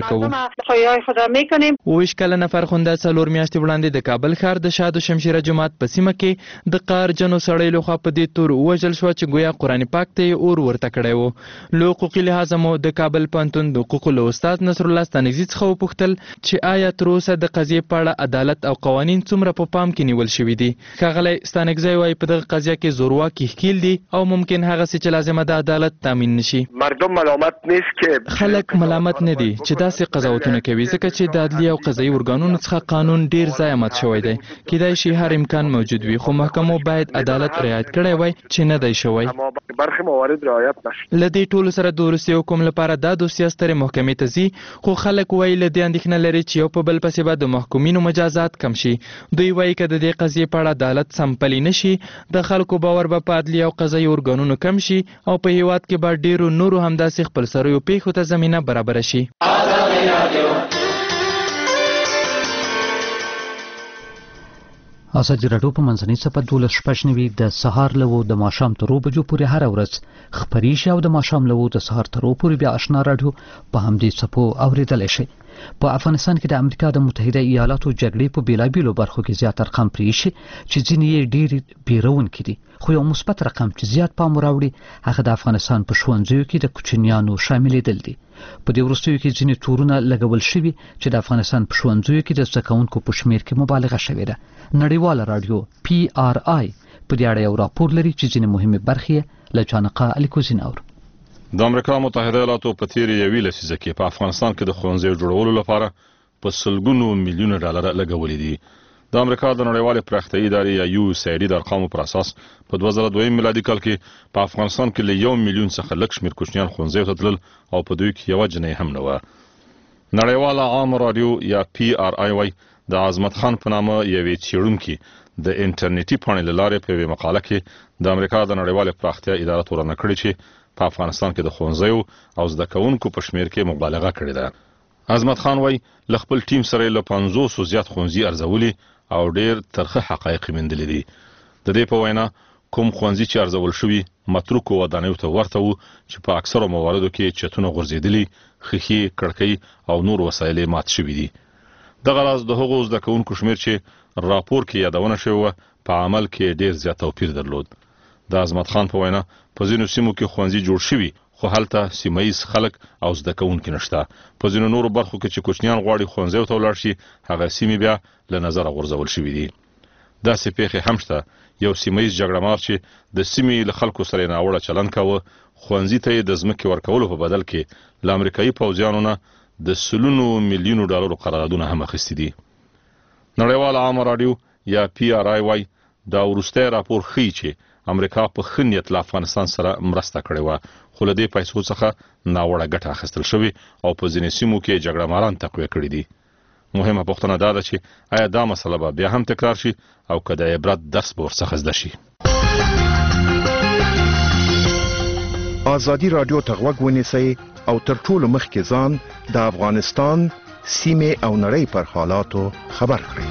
ورکوو. اوویشت کلنه فرخنده څلور میاشتې وړاندې د کابل ښار د شاد شمشیره جومات په سیمه کې د قهرجنو سړیو لخوا په دې تور ووژل شوه چې ګویا قرآن پاک ته یې اور ورته کړی و. له حقوقي لحاظه مو د کابل پوهنتون د حقوقو له استاد نصرالله ستانکزي څخه وپوښتل چې آیا تر اوسه د قضیې په اړه عدالت او قوانین څومره په پام کې نیول شوي دي. ښاغلی ستانکزی وایي په دغه قضیه کې زورواکي ښکیل دي او ممکن هغسې چې لازمه د عدالت تامین نشي. مردم ملامت نیست که خلک ملامت نه دي چې داسې قضاوتونه کوي، ځکه چې د عدلي او قضایي ارګانونو څخه قانون ډیر ځای مات شوی دی. کیدای شي هر امکان موجود وي، خو محکمو باید عدالت رعایت کړی وای چې نه دی شوی. برخې موارد رعایت نشي. له دې ټولو سره د وروستي حکم لپاره دا دوسیه سترې محکمې ته ځي، خو خلک وایي له دې اندېښنه لري چې یو په بل پسې به د محکومینو مجازات کم شي. دوی وایي که د دې قضیې په اړه عدالت سم پلی نه شي د خلکو باور به په عدلي او قضایي ارګانونو کم شي او په هیواد کې به ډیرو نورو همداسې خپلسریو پیښو ته زمینه برابره شي. ازادي راډیو په منځنۍ څپه دولس شپږ نوي د سهار له و د ماښام تر اوو بجو پورې هره ورځ خپرې شي او د ماښام له و د سهار تر اوو پورې بیا آشنا راډیو په همدې څپو اورېدلی شي. په افغانستان کې د امریکا د متحده ایالاتو جګړې په بیلابیلو برخو کې زیات ارقام پرې شي چې ځینې یې ډېر بیرونکي دي، خو یو مثبت رقم چې زیات پام راوړي هغه د افغانستان په ښوونځیو کې د کوچنیانو شاملېدل دي. په دې وروستیو کې ځینې تورونه لګول شوي چې د افغانستان په ښوونځیو کې د زده کوونکو په شمېر کې مبالغه شوې ده. نړیواله راډیو پی آر آی په دې اړه یو راپور لري چې ځینې مهمې برخې له جانقه الیکوزین اورو. د امریکا متحده ایالاتو په تیر یوې لسیزه کې په افغانستان کې د ښوونځیو جوړولو لپاره په سلګونو میلیونه ډالر لګولي دي. د امریکا د نړیوالې پراختیایي ادارې یا یو اس ای ډي د ارقامو پر اساس په دوه زره دوه میلادي کال کې په افغانستان کې له یو میلیون څخه لږ شمېر کوچنیان ښوونځیو ته تلل او په دوی کې یوه جنۍ هم نه وه. نړیواله عامه راډیو یا پی آر آی وايي د عظمت خان په نامه یوې څېړونکي د انټرنیټي پاڼې له لارې په یوې مقاله کې د امریکا د نړیوالې پراختیا اداره تورنه کړې چې په افغانستان کې د ښوونځیو او زده کوونکو په شمېر کې مبالغه کړې ده. عظمت خان وايي له خپل ټیم سره یې له پنځوسو زیات ښوونځي ارزولي او ډېر ترخه حقایق یې موندلي دي. د دې په وینا کوم ښوونځي چې ارزول شوي متروکو ودانیو ته ورته وو چې په اکثرو مواردو کې چتونه غورځېدلي، ښیښې، کړکۍ او نور وسایل یې مات شوي دي. دغه راز د هغو زده کوونکو شمېر چې راپور کې یادونه شوې وه په عمل کې ډېر زیات توپیر درلود. د عظمت خان په وینا په ځینو سیمو کې ښوونځي جوړ شوي خو هلته سیمه ییز خلک او زده کوونکي نشته. په ځینو نورو برخو کې چې کوچنیان غواړي ښوونځیو ته ولاړ شي هغه سیمې بیا له نظره غورځول شوي دي. داسې پیښې هم شته. یو سیمه ییز جګړه مار چې د سیمې له خلکو سره یې ناوړه چلند کاوه، ښوونځي ته یې د ځمکې ورکولو په بدل کې له امریکایي پوځیانو نه د سلونو میلیونو ډالرو قراردادونه هم اخیستي دي. نړیواله عامه راډیو یا پی آر آی وايي دا وروستی راپور ښیي چې امریکا په ښه نیت له افغانستان سره مرسته کړې وه، خو له دې پیسو څخه ناوړه ګټه اخیستل شوې او په ځینې سیمو کې جګړه ماران تقویه کړي دي. مهمه پوښتنه دا ده چې آیا دا مسله به بیا هم تکرار شي او که د عبرت درس به ورڅخه زده شي. ازادي راډیو ته غوږ ونیسئ او تر ټولو مخکې ځان د افغانستان سیمې او نړۍ پر حالاتو خبر کړئ.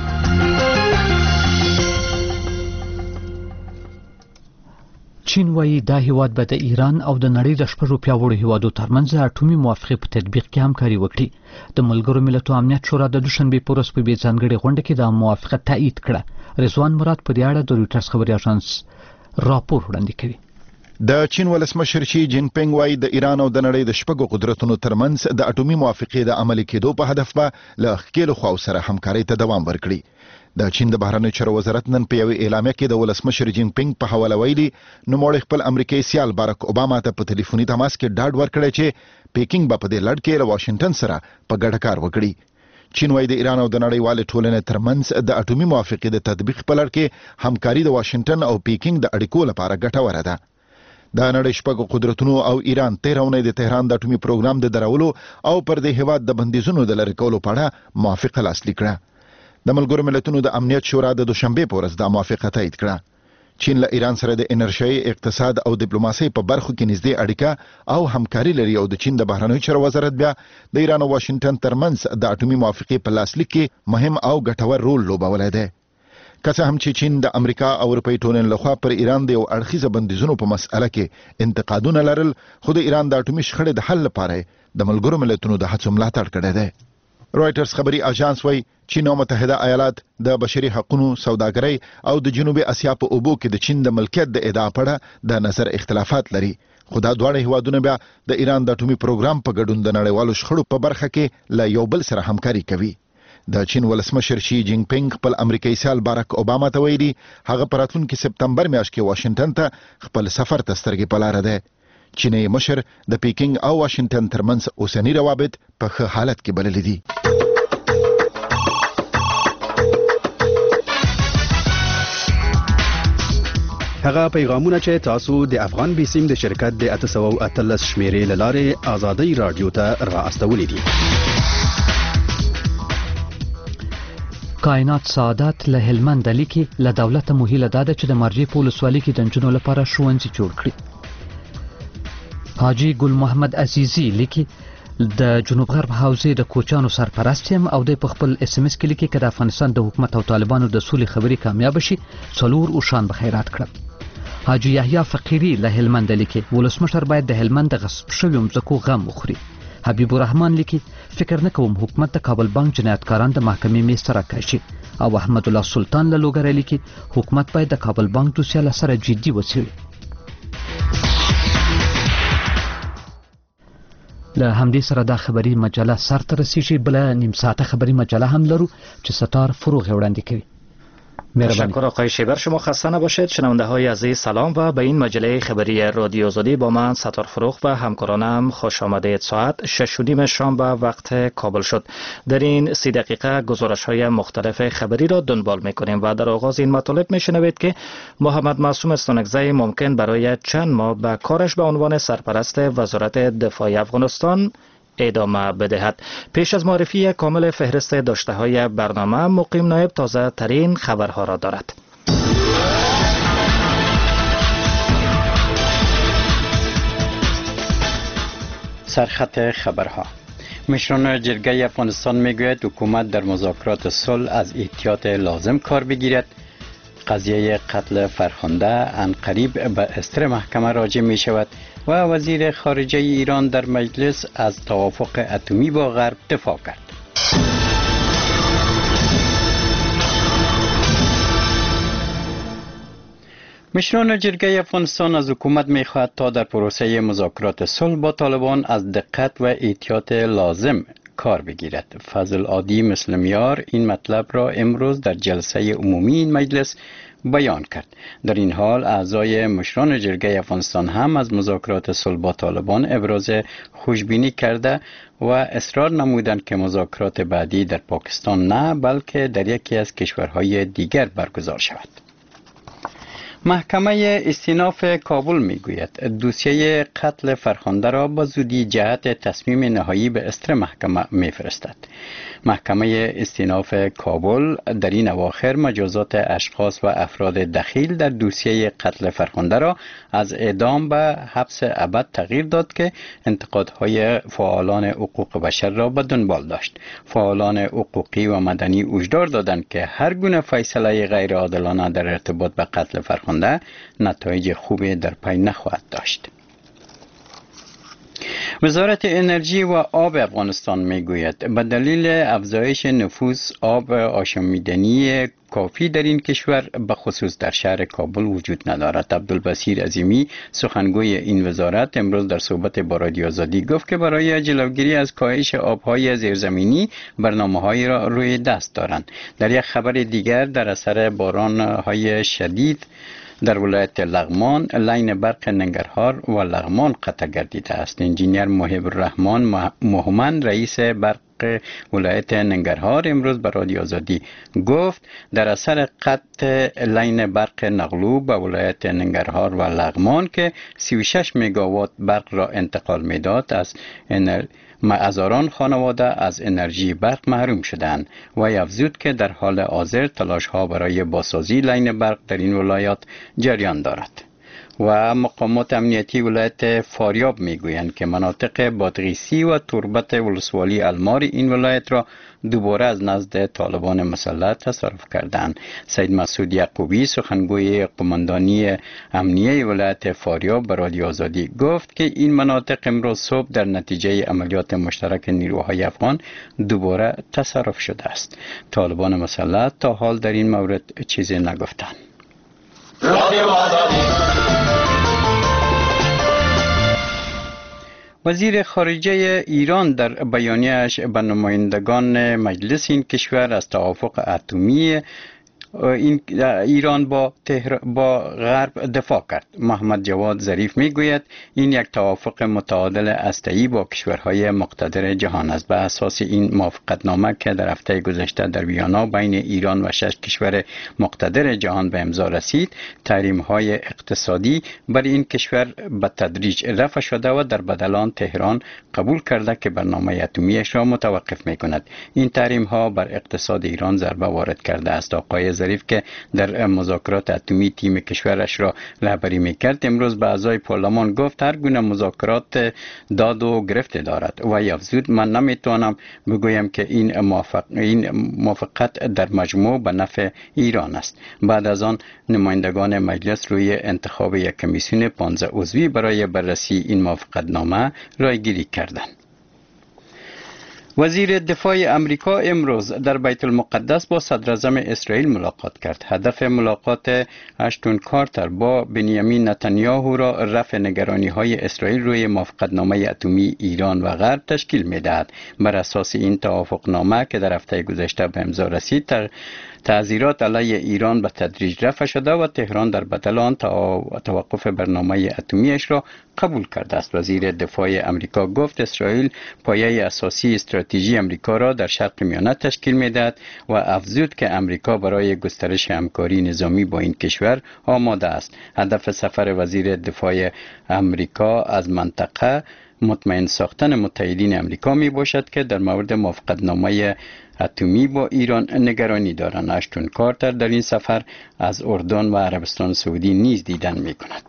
چین وایي دا هیواد به د ایران او د نړۍ د شپږو پیاوړو هیوادو ترمنځ اټومي موافقې په تطبیق کې همکاري وکړي. د ملګرو ملتونو امنیت شورا د دوشنبې په ورځ په بې ځانګړې غونډه کې دا موافقه تایید کړه. رضوان مراد په دې اړه د رویټرز خبري اژانس راپور وړاندې کوي. د چین ولسمشر شي جین پینګ وايي د ایران او د نړۍ د شپږو قدرتونو ترمنځ د اټومي موافقې د عملي کېدو په هدف به له ښکېلو خواو سره همکارۍ ته دوام ورکړي. د چین د بهرنیو چارو وزارت نن په یوې اعلامیه کې د ولسمشر جین پینګ په حواله ویلي نوموړی خپل امریکایي سیال باراک اوباما ته په ټلیفوني تماس کې ډاډ ورکړی چې پیکینګ به په دې لړ کې له واشنګټن سره په ګډه کار وکړي. چین وايي د ایران او د نړیوالې ټولنې ترمنځ د اټومي موافقې د تطبیق په لړ کې همکاري د واشنګټن او پیکینګ د اړیکو لپاره ګټوره ده. د نړۍ شپږو قدرتونو او ایران تېره اونۍ د تهران د اټومي پروګرام د درولو او پر دې هیواد د بندیزونو د لرې کولو په اړه موافقه لاسلیک کړه. د ملګرو ملتونو د امنیت شورا د دوشنبې په ورځ دا موافقه تایید کړه. چین له ایران سره د انرژۍ، اقتصاد او ډیپلوماسۍ په برخو کې نږدې اړیکه او همکاري لري او د چین د بهرنیو چارو وزارت بیا د ایران او واشنګټن ترمنځ د اټومي موافقې په لاسلیک کې مهم او ګټور رول لوبولی دی. که څه هم چې چین د امریکا او اروپایي ټولنې لخوا پر ایران د یو اړخیزه بندیزونو په مسأله کې انتقادونه لرل، خو د ایران د اټومي شخړې د حل لپاره د ملګرو ملتونو د هڅو ملاتړ کړی دی. رویټرز خبري اژانس وايي چین او متحده ایالات د بشري حقوقو، سوداګرۍ او د جنوبي اسیا په اوبو کې د چین د ملکیت د ادعا په اړه د نظر اختلافات لري، خو دا دواړه هیوادونه بیا د ایران د اټومي پروګرام په ګډون د نړیوالو شخړو په برخه کې له یو بل سره همکاري کوي. د چین ولسمشر شي جین پینګ خپل امریکایي سیال باراک اوباما ته ویلي هغه په راتلونکي سپتمبر میاشت کې واشنګټن ته خپل سفر ته سترګې په لاره دی. چیني مشر د پیکینګ او واشنګټن ترمنځ اوسنی روابط په ښه حالت کې بللي دي. هغه پیغامونه چې تاسو د افغان بیسیم د شرکت د اته سوه او اتلس شمیرې له لارې ازادۍ راډیو ته را استولي دي. کائنات سعادت له هلمند لیکي له دولت مهیله داده چې د مرجې په ولسوالۍ کې د نجونو لپاره ښوونځي جوړ کړي. حاجی ګل محمد عزیزی لیکي د جنوب غرب حوزې د کوچانو سرپرست یم او د خپل اس ام اس کې لیکي چې د افغانستان د حکومت او طالبانو د سولې خبرې کامیاب شي څلور او شان به خیرات کړم. حاجی یحیی فقیری له هلمند لیکي ولسمشر باید د هلمند د غصب شویو مځکو غم وخوري. حبیب الرحمن لیکي فکر نه کوم حکومت د کابل بانک جنایتکاران د محکمې میز ته راکشي. او احمد الله سلطان له لوګر لیکي حکومت باید د کابل بانک دوسیه له سره جدي وڅېړي. له همدې سره دا خبري مجله سر ته رسیږي. بله نیم ساعته خبري مجله هم لرو چې ستار فروغ وړاندې کوي. تشکر آقای شیبر، شما خسته نباشید. شنونده های عزیز سلام و به این مجله خبری رادیو آزادی با من ستار فروغ و همکارانم خوش آمدید. ساعت شش و نیم شام به وقت کابل شد. در این سی دقیقه گزارش های مختلف خبری را دنبال میکنیم و در آغاز این مطالب میشنوید که محمد معصوم استانکزی ممکن برای چند ماه به کارش به عنوان سرپرست وزارت دفاع افغانستان ادامه بدهد. پیش از معرفی کامل فهرست داشته های برنامه، مقیم نایب تازه ترین خبرها را دارد. سرخط خبرها. مشران جرگه افغانستان میگوید حکومت در مذاکرات صلح از احتیاط لازم کار بگیرد. قضیه قتل فرخنده عنقریب به استر محکمه راجع می شود و وزیر خارجه ایران در مجلس از توافق اتمی با غرب دفاع کرد. مشران جرگه افغانستان از حکومت می خواهد تا در پروسه مذاکرات صلح با طالبان از دقت و احتیاط لازم کار بگیرد. فضل عادی مسلمیار این مطلب را امروز در جلسه عمومی این مجلس بیان کرد. در این حال اعضای مشران جرگه افغانستان هم از مذاکرات صلح با طالبان ابراز خوشبینی کرده و اصرار نمودند که مذاکرات بعدی در پاکستان نه بلکه در یکی از کشورهای دیگر برگزار شود. محکمه استیناف کابل میگوید دوسیه قتل فرخنده را با زودی جهت تصمیم نهایی به استر محکمه میفرستد. محکمه استیناف کابل در این اواخر مجازات اشخاص و افراد دخیل در دوسیه قتل فرخنده را از اعدام به حبس ابد تغییر داد که انتقادهای فعالان حقوق بشر را به دنبال داشت. فعالان حقوقی و مدنی هشدار دادند که هر گونه فیصله غیر عادلانه در ارتباط به قتل فرخنده نتایج خوبی در پی نخواهد داشت. وزارت انرژی و آب افغانستان میگوید به دلیل افزایش نفوذ آب آشامیدنی کافی در این کشور به خصوص در شهر کابل وجود ندارد. عبدالبصیر عظیمی سخنگوی این وزارت امروز در صحبت با رادیو آزادی گفت که برای جلوگیری از کاهش آبهای زیرزمینی برنامه‌هایی را روی دست دارند. در یک خبر دیگر در اثر باران‌های شدید در ولایت لغمان لاین برق ننگرهار و لغمان قطع گردیده است. انجینیر محب الرحمن محمد رئیس برق ولایت ننگرهار امروز به رادیو آزادی گفت در اثر قطع لاین برق نقلو به ولایت ننگرهار و لغمان که سی و شش مگاوات برق را انتقال میداد از انر... هزاران خانواده از انرژی برق محروم شدند و افزود که در حال حاضر تلاش ها برای بازسازی لاین برق در این ولایات جریان دارد. و مقامات امنیتی ولایت فاریاب میگویند که مناطق بادغیسی و تربت ولسوالی المار این ولایت را دوباره از نزد طالبان مسلح تصرف کردند. سید مسعود یعقوبی سخنگوی قماندانی امنیه ولایت فاریاب به رادیو آزادی گفت که این مناطق امروز صبح در نتیجه عملیات مشترک نیروهای افغان دوباره تصرف شده است. طالبان مسلح تا حال در این مورد چیزی نگفتند. وزیر خارجه ایران در بیانیه‌اش به نمایندگان مجلس این کشور از توافق اتمی این ایران با تهر با غرب دفاع کرد. محمد جواد ظریف میگوید این یک توافق متعادل هسته‌ای با کشورهای مقتدر جهان است. به اساس این موافقتنامه که در هفته گذشته در ویانا بین ایران و شش کشور مقتدر جهان به امضا رسید، تحریم‌های اقتصادی بر این کشور به تدریج رفع شده و در بدل آن تهران قبول کرده که برنامه اتمیش را متوقف می‌کند. این تحریم‌ها بر اقتصاد ایران ضربه وارد کرده است. آقای ظریف که در مذاکرات اتمی تیم کشورش را رهبری میکرد امروز به اعضای پارلمان گفت هر گونه مذاکرات داد و گرفت دارد و افزود من نمیتوانم بگویم که این موافق این موافقت در مجموع به نفع ایران است. بعد از آن نمایندگان مجلس روی انتخاب یک کمیسیون پانزده عضوی برای بررسی این موافقتنامه رایگیری کردند. وزیر دفاع امریکا امروز در بیت المقدس با صدر اعظم اسرائیل ملاقات کرد. هدف ملاقات اشتون کارتر با بنیامین نتانیاهو را رفع نگرانی‌های اسرائیل روی موافقتنامه اتمی ایران و غرب تشکیل می‌دهد. بر اساس این توافقنامه که در هفته گذشته به امضا رسید، تعزیرات علیه ایران به تدریج رفع شده و تهران در بدل آن توقف برنامه اتمیش را قبول کرده است. وزیر دفاع امریکا گفت اسرائیل پایه اساسی استراتژی امریکا را در شرق میانه تشکیل میدهد و افزود که امریکا برای گسترش همکاری نظامی با این کشور آماده است. هدف سفر وزیر دفاع امریکا از منطقه مطمئن ساختن متحدین امریکا می باشد که در مورد موافقتنامه اتمی با ایران نگرانی دارند. اشتون کارتر در این سفر از اردن و عربستان سعودی نیز دیدن می کند.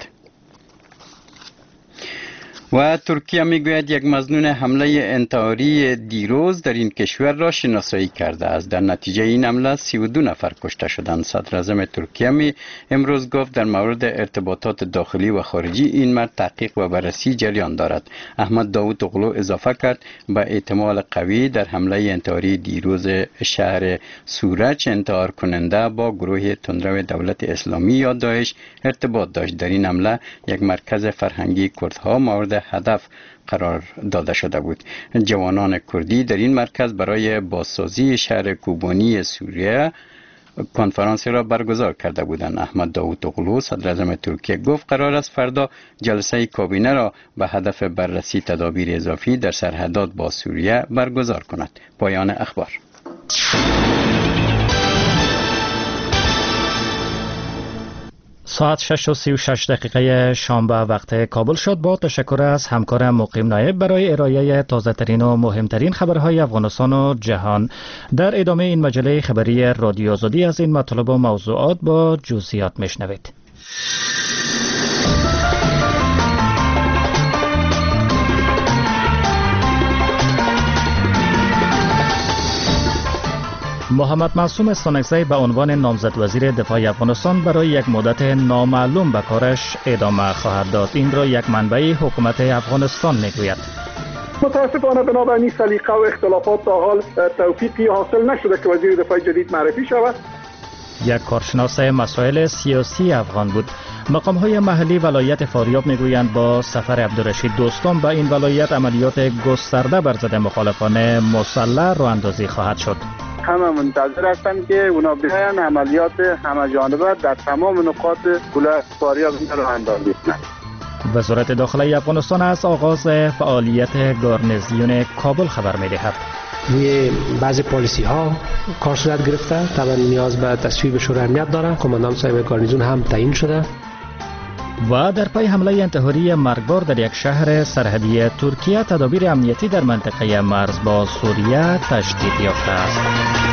و ترکیه میگوید یک مظنون حمله انتحاری دیروز در این کشور را شناسایی کرده است. در نتیجه این حمله سی و دو نفر کشته شدند. صدر اعظم ترکیه می امروز گفت در مورد ارتباطات داخلی و خارجی این مرد تحقیق و بررسی جریان دارد. احمد داوود اوغلو اضافه کرد به احتمال قوی در حمله انتحاری دیروز شهر سورج انتحار کننده با گروه تندرو دولت اسلامی یا داعش ارتباط داشت. در این حمله یک مرکز فرهنگی کردها مورد هدف قرار داده شده بود. جوانان کردی در این مرکز برای بازسازی شهر کوبانی سوریه کنفرانس را برگزار کرده بودند. احمد داوود اوغلو صدر اعظم ترکیه گفت قرار است فردا جلسه کابینه را به هدف بررسی تدابیر اضافی در سرحدات با سوریه برگزار کند. پایان اخبار. ساعت شش و سی و شش دقیقه شام به وقت کابل شد. با تشکر از همکارم مقیم نایب برای ارائه تازه ترین و مهمترین خبرهای افغانستان و جهان. در ادامه این مجله خبری رادیو آزادی از این مطالب و موضوعات با جزئیات میشنوید. محمد معصوم استانکزی به عنوان نامزد وزیر دفاع افغانستان برای یک مدت نامعلوم به کارش ادامه خواهد داد. این را یک منبع حکومت افغانستان میگوید. متاسفانه بنابر این سلیقه و اختلافات تا حال توفیقی حاصل نشده که وزیر دفاع جدید معرفی شود. یک کارشناس مسائل سیاسی افغان بود. مقام‌های محلی ولایت فاریاب میگویند با سفر عبدالرشید دوستان به این ولایت عملیات گسترده بر ضد مخالفان مسلح راه اندازی خواهد شد. همه منتظر هستند که اونا بیاین عملیات همه جانبه در تمام نقاط ولایت فاریاب راه اندازی کنند. وزارت داخلی افغانستان از آغاز فعالیت گارنیزیون کابل خبر می‌دهد. روی بعضی پالیسی ها کار صورت گرفته، طبعا نیاز به تصویب شورای امنیت داره. کماندان صاحب گارنیزون هم تعیین شده. و در پی حمله انتحاری مرگبار در یک شهر سرحدی ترکیه، تدابیر امنیتی در منطقه مرز با سوریه تشدید یافته است.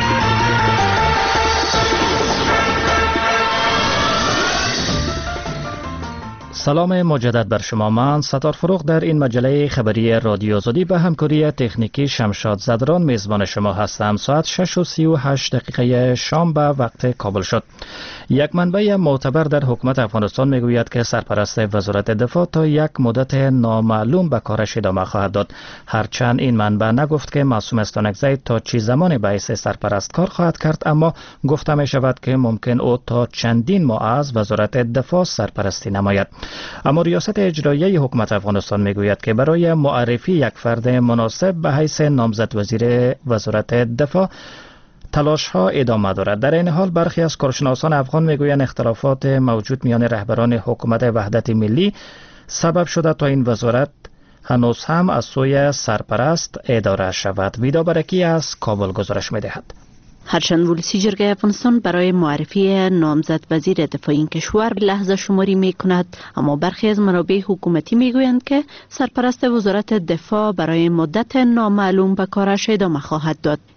سلام مجدد بر شما. من ستار فروغ در این مجله خبری رادیو آزادی به همکاری تکنیکی شمشاد زدران میزبان شما هستم. ساعت شش و سی و هشت دقیقه شام به وقت کابل شد. یک منبع معتبر در حکومت افغانستان میگوید که سرپرست وزارت دفاع تا یک مدت نامعلوم به کارش ادامه خواهد داد. هرچند این منبع نگفت که معصوم استانکزی تا چه زمان به حیث سرپرست کار خواهد کرد، اما گفته می شود که ممکن او تا چندین ماه از وزارت دفاع سرپرستی نماید. اما ریاست اجرایی حکومت افغانستان میگوید که برای معرفی یک فرد مناسب به حیث نامزد وزیر وزارت دفاع تلاش ها ادامه دارد. در این حال برخی از کارشناسان افغان میگویند اختلافات موجود میان رهبران حکومت وحدت ملی سبب شده تا این وزارت هنوز هم از سوی سرپرست اداره شود. ویدا برکی از کابل گزارش میدهد. هرچند ولسی جرگه افغانستان برای معرفی نامزد وزیر دفاع این کشور لحظه شماری می کند، اما برخی از منابع حکومتی می گویند که سرپرست وزارت دفاع برای مدت نامعلوم به کارش ادامه خواهد داد.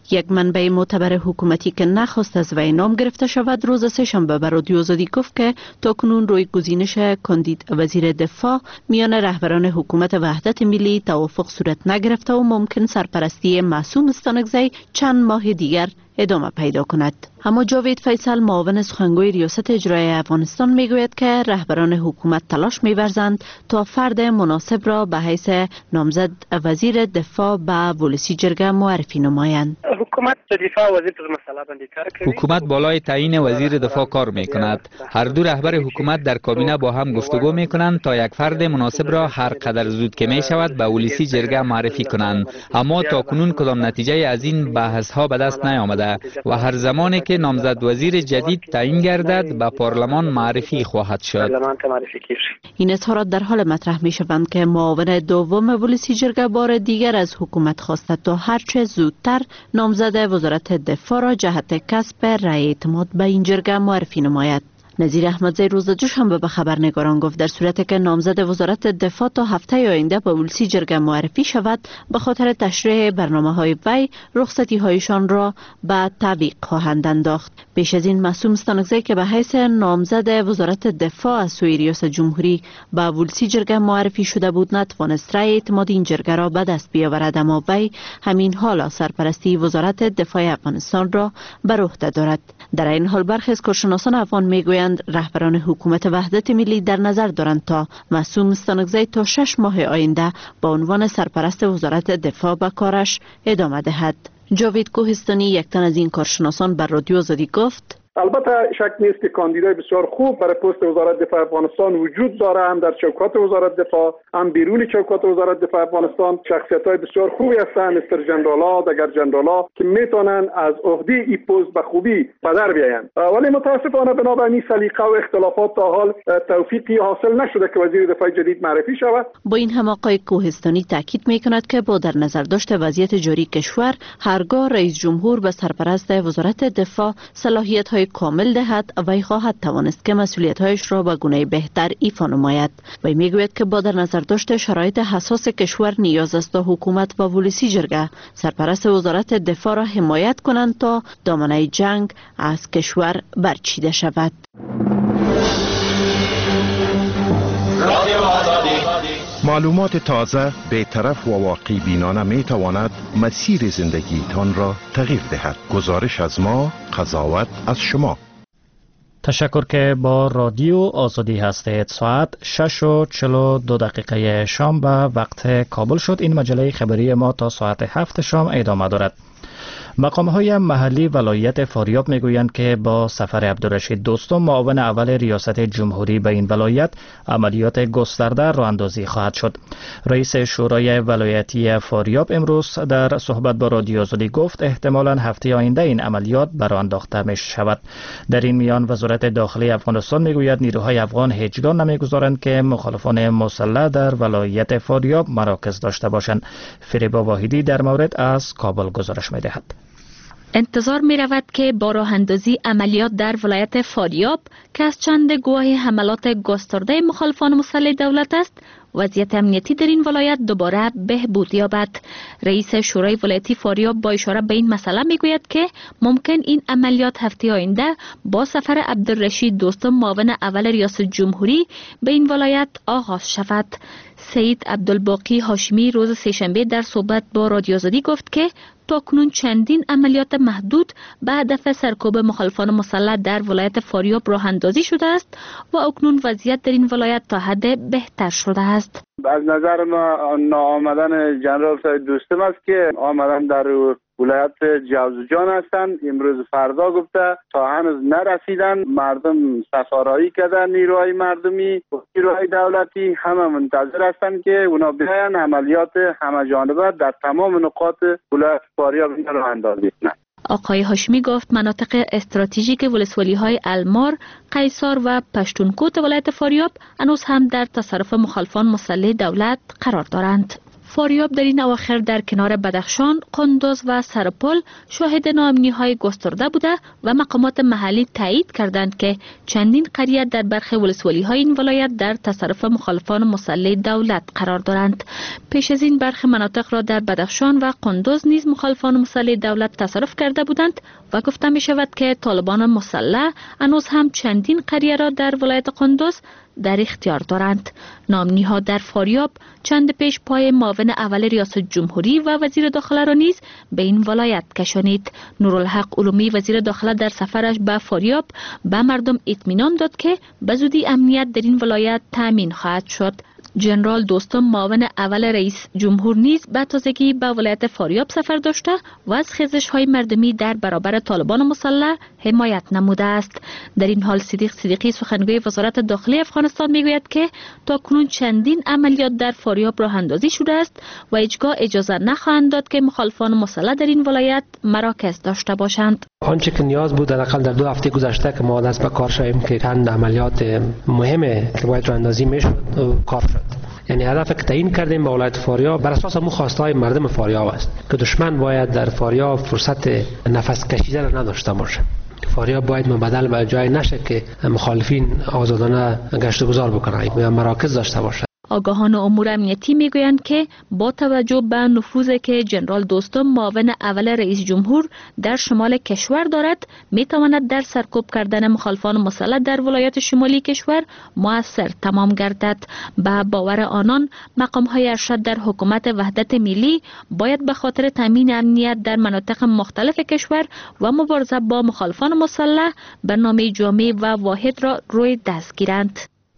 یک منبع معتبر حکومتی که نخواست از وی نام گرفته شود روز سه‌شنبه به رادیو آزادی گفت که تاکنون روی گزینش کاندید وزیر دفاع میان رهبران حکومت وحدت ملی توافق صورت نگرفته و ممکن سرپرستی معصوم استانکزی چند ماه دیگر ادامه پیدا کند. اما جاوید فیصل معاون سخنگوی ریاست اجرایی افغانستان میگوید که رهبران حکومت تلاش می‌ورزند تا فرد مناسب را به حیث نامزد وزیر دفاع به ولسی جرگه معرفی نمایند. حکومت دفاع وزیر پر مسئله بندی کار کوي. حکومت بالای تعیین وزیر دفاع کار می‌کند. هر دو رهبر حکومت در کابینه با هم گفتگو می‌کنند تا یک فرد مناسب را هر قدر زود که می‌شود به ولسی جرگه معرفی کنند. اما تاکنون کدام نتیجه از این بحث‌ها به دست نیامده و هر زمانی که نامزد وزیر جدید تعیین گردد به پارلمان معرفی خواهد شد. این اظهارات در حال مطرح می شوند که معاون دوم ولسی جرگه بار دیگر از حکومت خواسته تا هرچه زودتر نامزد وزارت دفاع را جهت کسب رأی اعتماد به این جرگه معرفی نماید. نظیر احمدزی روز دوشنبه به خبرنگاران گفت در صورتی که نامزد وزارت دفاع تا هفته آینده به ولسی جرگه معرفی شود به خاطر تشریح برنامه‌های وی رخصتی‌هایشان را به تعویق خواهند انداخت. پیش از این معصوم استانکزی که به حیث نامزد وزارت دفاع از سوی ریاست جمهوری به ولسی جرگه معرفی شده بود نتوانست رأی اعتماد این جرگه را به دست بیاورد، اما وی همین حالا سرپرستی وزارت دفاع افغانستان را بر عهده دارد. در این حال برخی از کارشناسان افغان میگویند رهبران حکومت وحدت ملی در نظر دارند تا معصوم استانکزی تا شش ماه آینده با عنوان سرپرست وزارت دفاع به کارش ادامه دهد. جاوید کوهستانی یک تن از این کارشناسان بر رادیو آزادی گفت البته شک نیست که کاندیدای بسیار خوب برای پست وزارت دفاع افغانستان وجود داره، هم در چوکات وزارت دفاع هم بیرون چوکات وزارت دفاع افغانستان شخصیت‌های بسیار خوبی هستند، مستر جنرالا، دگر جنرالا که میتونن از عهده این پست به خوبی پدر بیاین. ولی متاسفانه بنابر این سلیقه و اختلافات تا حال توفیقی حاصل نشده که وزیر دفاع جدید معرفی شود. با این هم آقای کوهستانی تاکید میکند که با در نظر داشت وضعیت جاری کشور هرگاه رئیس جمهور به سرپرست وزارت دفاع صلاحیت‌های کامل دهد وی خواهد توانست که مسئولیت‌هایش را به گونه بهتر ایفا نماید. وی میگوید که با در نظر داشت شرایط حساس کشور نیاز است تا حکومت و ولسی جرگه سرپرست وزارت دفاع را حمایت کنند تا دامنه جنگ از کشور برچیده شود. معلومات تازه، بی‌طرف و واقعی بینانه می تواند مسیر زندگی تان را تغییر دهد. گزارش از ما، قضاوت از شما. تشکر که با رادیو آزادی هستید. ساعت شش و چهل و دو دقیقه شام به وقت کابل شد. این مجله خبری ما تا ساعت هفت شام ادامه دارد. مقام‌های محلی ولایت فاریاب میگویند که با سفر عبدالرشید دوستم معاون اول ریاست جمهوری به این ولایت عملیات گسترده راه اندازی خواهد شد. رئیس شورای ولایتی فاریاب امروز در صحبت با رادیو آزادی گفت احتمالاً هفته آینده این عملیات برآ انداخته می شود. در این میان وزارت داخلی افغانستان میگوید نیروهای افغان هیچگاه نمیگذارند که مخالفان مسلح در ولایت فاریاب مراکز داشته باشند. فریبا واحدی در مورد از کابل گزارش می‌دهد. انتظار می رود که با راه اندازی عملیات در ولایت فاریاب که از چند گواه حملات گسترده مخالفان مسلح دولت است، وضعیت امنیتی در این ولایت دوباره بهبود یابد. رئیس شورای ولایتی فاریاب با اشاره به این مسئله می گوید که ممکن این عملیات هفته آینده با سفر عبدالرشید دوستم معاون اول ریاست جمهوری به این ولایت آغاز شود. سید عبدالباقی هاشمی روز سه‌شنبه در صحبت با رادیو آزادی گفت که تاکنون چندین عملیات محدود به هدف سرکوب مخالفان مسلح در ولایت فاریاب راه اندازی شده است و اکنون وضعیت در این ولایت تا حد بهتر شده است. از نظر ما ناآمدن جنرال سید دوستم است که آمدن در ولایت جوزجان هستند. امروز فردا گفته تا هنوز نرسیدن. مردم سفارایی کردن، نیروهای مردمی و نیروهای دولتی همه منتظر هستند که اونا بیاین عملیات همه جانبه در تمام نقاط ولایت فاریاب راه اندازی کنند. آقای هاشمی گفت مناطق استراتژیک ولسوالی های المار، قیصار و پشتونکوت ولایت فاریاب هنوز هم در تصرف مخالفان مسلح دولت قرار دارند. فاریاب در این اواخر در کنار بدخشان، قندوز و سرپل شاهد ناامنی‌های گسترده بوده و مقامات محلی تایید کردند که چندین قریه در برخی ولسوالی‌های این ولایت در تصرف مخالفان مسلح دولت قرار دارند. پیش از این برخی مناطق را در بدخشان و قندوز نیز مخالفان مسلح دولت تصرف کرده بودند و گفته می شود که طالبان مسلح هنوز هم چندین قریه را در ولایت قندوز در اختیار دارند. ناامنی‌ها در فاریاب چند پیش پای معاون اول ریاست جمهوری و وزیر داخله را نیز به این ولایت کشانید. نورالحق علومی وزیر داخله در سفرش به فاریاب به مردم اطمینان داد که به زودی امنیت در این ولایت تامین خواهد شد. جنرال دوستم معاون اول رئیس جمهور نیز به تازگی به ولایت فاریاب سفر داشته و از خیزش‌های مردمی در برابر طالبان مسلح حمایت نموده است. در این حال صدیق صدیقی سخنگوی وزارت داخلی افغانستان میگوید که تاکنون چندین عملیات در فاریاب راه اندازی شده است و هیچگاه اجازه نخواهند داد که مخالفان مسلح در این ولایت مراکز داشته باشند. آنچه که نیاز بود در حداقل در دو هفته گذشته که ما دست به کار شدیم که چند عملیات مهمه که باید راه اندازی میشد کار شد. یعنی هدف که تعیین کردیم به ولایت فاریاب بر اساس مو خواستهای مردم فاریاب است که دشمن باید در فاریاب فرصت نفس کشیدن را نداشته باشه. فاریاب باید مبدل به جای نشه که مخالفین آزادانه گشت و گذار بکنند یا مراکز داشته باشه. آگاهان امور امنیتی میگویند که با توجه به نفوذی که جنرال دوستم معاون اول رئیس جمهور در شمال کشور دارد، میتواند در سرکوب کردن مخالفان مسلح در ولایت شمالی کشور مؤثر تمام گردد. به باور آنان مقام‌های ارشد در حکومت وحدت ملی باید به خاطر تامین امنیت در مناطق مختلف کشور و مبارزه با مخالفان مسلح برنامه جامع و واحد را روی دست گیرند.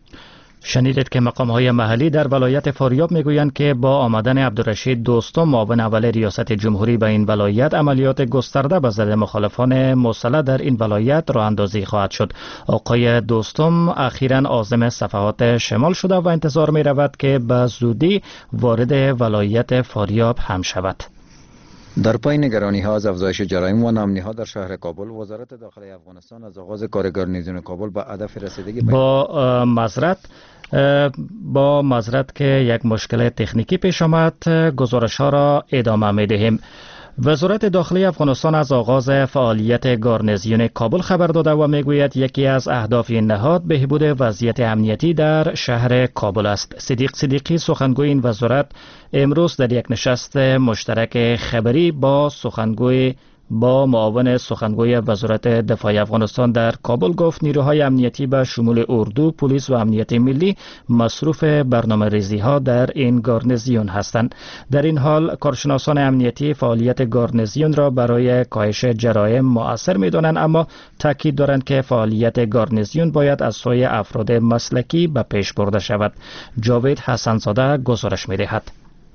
شنیدید که مقام‌های محلی در ولایت فاریاب میگویند که با آمدن عبدالرشید دوستم معاون اول ریاست جمهوری به این ولایت عملیات گسترده به ضد مخالفان مسلح در این ولایت راه اندازی خواهد شد. آقای دوستم اخیراً عازم صفحات شمال شده و انتظار می رود که به زودی وارد ولایت فاریاب هم شود. در پای نگرانی ها از افزایش جرایم و ناامنی ها در شهر کابل، وزارت داخلی افغانستان از آغاز کار گارنیزون کابل به هدف رسیدگی با معذرت با معذرت که یک مشکل تکنیکی پیش آمد، گزارش ها را ادامه می دهیم. وزارت داخلی افغانستان از آغاز فعالیت گارنیزیون کابل خبر داده و میگوید یکی از اهداف این نهاد بهبود وضعیت امنیتی در شهر کابل است. صدیق صدیقی سخنگوی این وزارت امروز در یک نشست مشترک خبری با سخنگوی با معاون سخنگوی وزارت دفاع افغانستان در کابل گفت نیروهای امنیتی به شمول اردو، پلیس و امنیت ملی مصروف برنامه ریزی ها در این گارنیزیون هستند. در این حال کارشناسان امنیتی فعالیت گارنیزیون را برای کاهش جرایم مؤثر می دانند، اما تاکید دارند که فعالیت گارنیزیون باید از سوی افراد مسلکی به پیش برده شود. جاوید حسنزاده گزارش می دهد.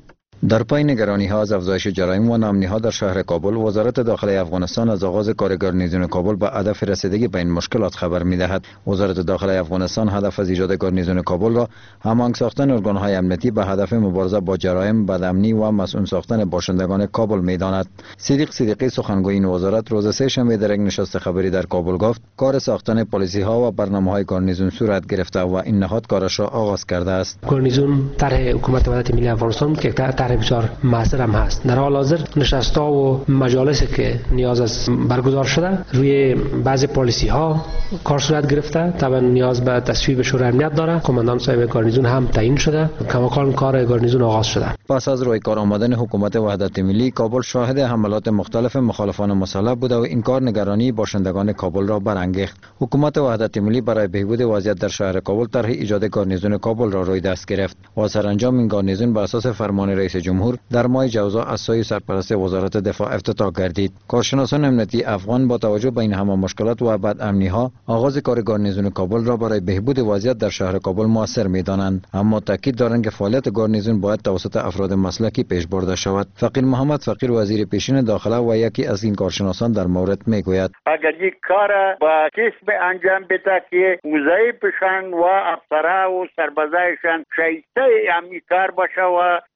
در پای نگرانی ها از افزایش جرایم و ناامنی ها در شهر کابل، وزارت داخلی افغانستان از آغاز کار گارنیزون کابل به هدف رسیدگی به این مشکلات خبر می دهد. وزارت داخلی افغانستان هدف از ایجاد گارنیزون کابل را هماهنگ ساختن ارگان های امنیتی به هدف مبارزه با جرایم، بدامنی و مسئول ساختن باشندگان کابل می داند. صدیق صدیقی سخنگوی این وزارت روز سه شنبه در یک نشست خبری در کابل گفت کار ساختن پالیسی ها و برنامه های گارنیزون صورت گرفته و این نهاد کارش را آغاز کرده است. گارنیزون طرح حکومت وحدت ملی افغانستان که طرح بسیار موثر هم هست. در حال حاضر نشست‌ها و مجالسی که نیاز است برگزار شده روی بعضی پالیسی ها کار صورت گرفته. طبعا نیاز به تصویب شورای امنیت داره. کماندان صاحب گارنیزون هم تعیین شده. کماکان کار گارنیزون آغاز شده. پس از روی کار آمدن حکومت وحدت ملی، کابل شاهد حملات مختلف مخالفان مسلح بوده و این کار نگرانی باشندگان کابل را برانگیخت. حکومت وحدت ملی برای بهبود وضعیت در شهر کابل طرح ایجاد گارنیزون کابل را روی دست گرفت و سرانجام این گارنیزون بر اساس فرمان رئیس جمهور در ماه جوزا از سوی سرپرست وزارت دفاع افتتاح گردید. کارشناسان امنیتی افغان با توجه به این همه مشکلات و بدامنی ها آغاز کار گارنیزون کابل را برای بهبود وضعیت در شهر کابل موثر می‌دانند، اما تاکید دارند که فعالیت گارنیزون باید توسط افراد مسلکی پیش برده شود. فقیر محمد فقیر وزیر پیشین داخله و یکی از این کارشناسان در مورد میگوید اگر یک کار با کسب انجام بده که وظایفشان و افسرها و سربازایشان شایسته همین کار باشه و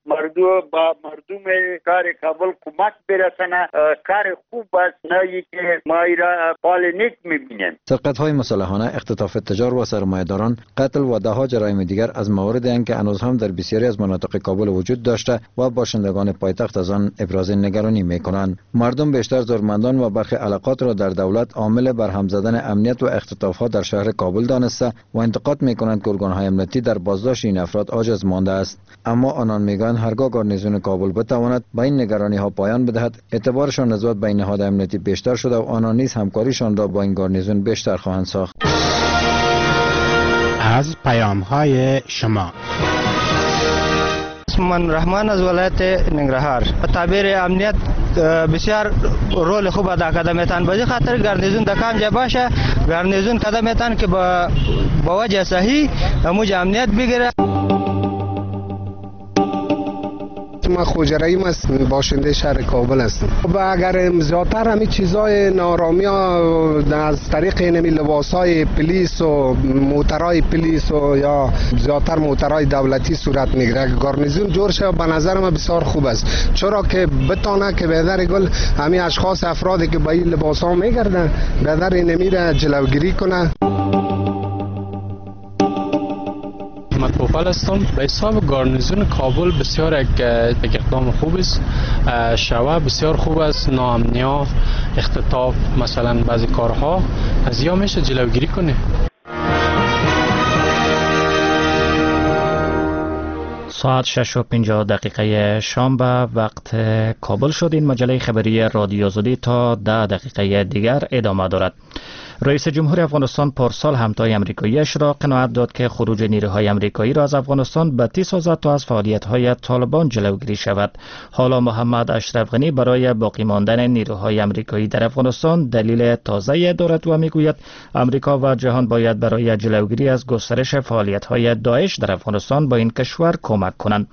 مردم با مردم کار کابل کمک برسنه. کار خوب است، نه که ما را فال نیک میبینیم. سرقت‌های مسلحانه، اختطاف تجار و سرمایه‌داران، قتل و ده‌ها جرایم دیگر از مواردی اند که هنوز هم در بسیاری از مناطق کابل وجود داشته و باشندگان پایتخت از آن ابراز نگرانی می‌کنند. مردم بیشتر ضرورمندان و برخی علاقات را در دولت عامل برهم زدن امنیت و اختطاف‌ها در شهر کابل دانسته و انتقاد می‌کنند که ارگان‌های امنیتی در بازداشت این افراد عاجز مانده است. اما آنان می‌گویند هرگاه گارنیزون کابل بتواند با این نگرانی‌ها پایان بدهد، اعتبارشان نسبت به نهاد امنیتی بیشتر شده و آنان نیز همکاریشان را با این گارنیزون بیشتر خواهند ساخت. از پیام‌های شما من رحمان از ولایت ننگرهار. تعبیر امنیت بسیار رول خوب ادا کرده میتن، به خاطر گارنیزون دکان جا باشه، گارنیزون کده میتن که با با وجه صحیح موج امنیت بگیره. ما خوجریم است، باشنده شهر کابل است. و اگر زیادتر همین چیزای نارامی ها از طریق اینمی لباسای پلیس و موترهای پلیس و یا زیادتر موترهای دولتی صورت میگیره، گارنیزون جور شه به نظر ما بسیار خوب است، چرا که بتونه که به در گل همین اشخاص افرادی که با این لباس ها میگردن به در اینمی را جلوگیری کنه. متوفل هستم. به حساب گارنیزون کابل بسیار یک اقدام خوب است، شوه بسیار خوب است، ناامنی، اختطاف، مثلا بعضی کارها از یا میشه جلوگیری کنه. ساعت شش و پنجاه دقیقه شام به وقت کابل شد. این مجله خبری رادیو زدی تا ده دقیقه دیگر ادامه دارد. رئیس جمهور افغانستان پارسال همتای امریکاییش را قناعت داد که خروج نیروهای امریکایی را از افغانستان بتی سازد تا از فعالیت‌های طالبان جلوگیری شود. حالا محمد اشرف غنی برای باقی ماندن نیروهای امریکایی در افغانستان دلیل تازه دارد و میگوید امریکا و جهان باید برای جلوگیری از گسترش فعالیت‌های داعش در افغانستان با این کشور کمک کنند.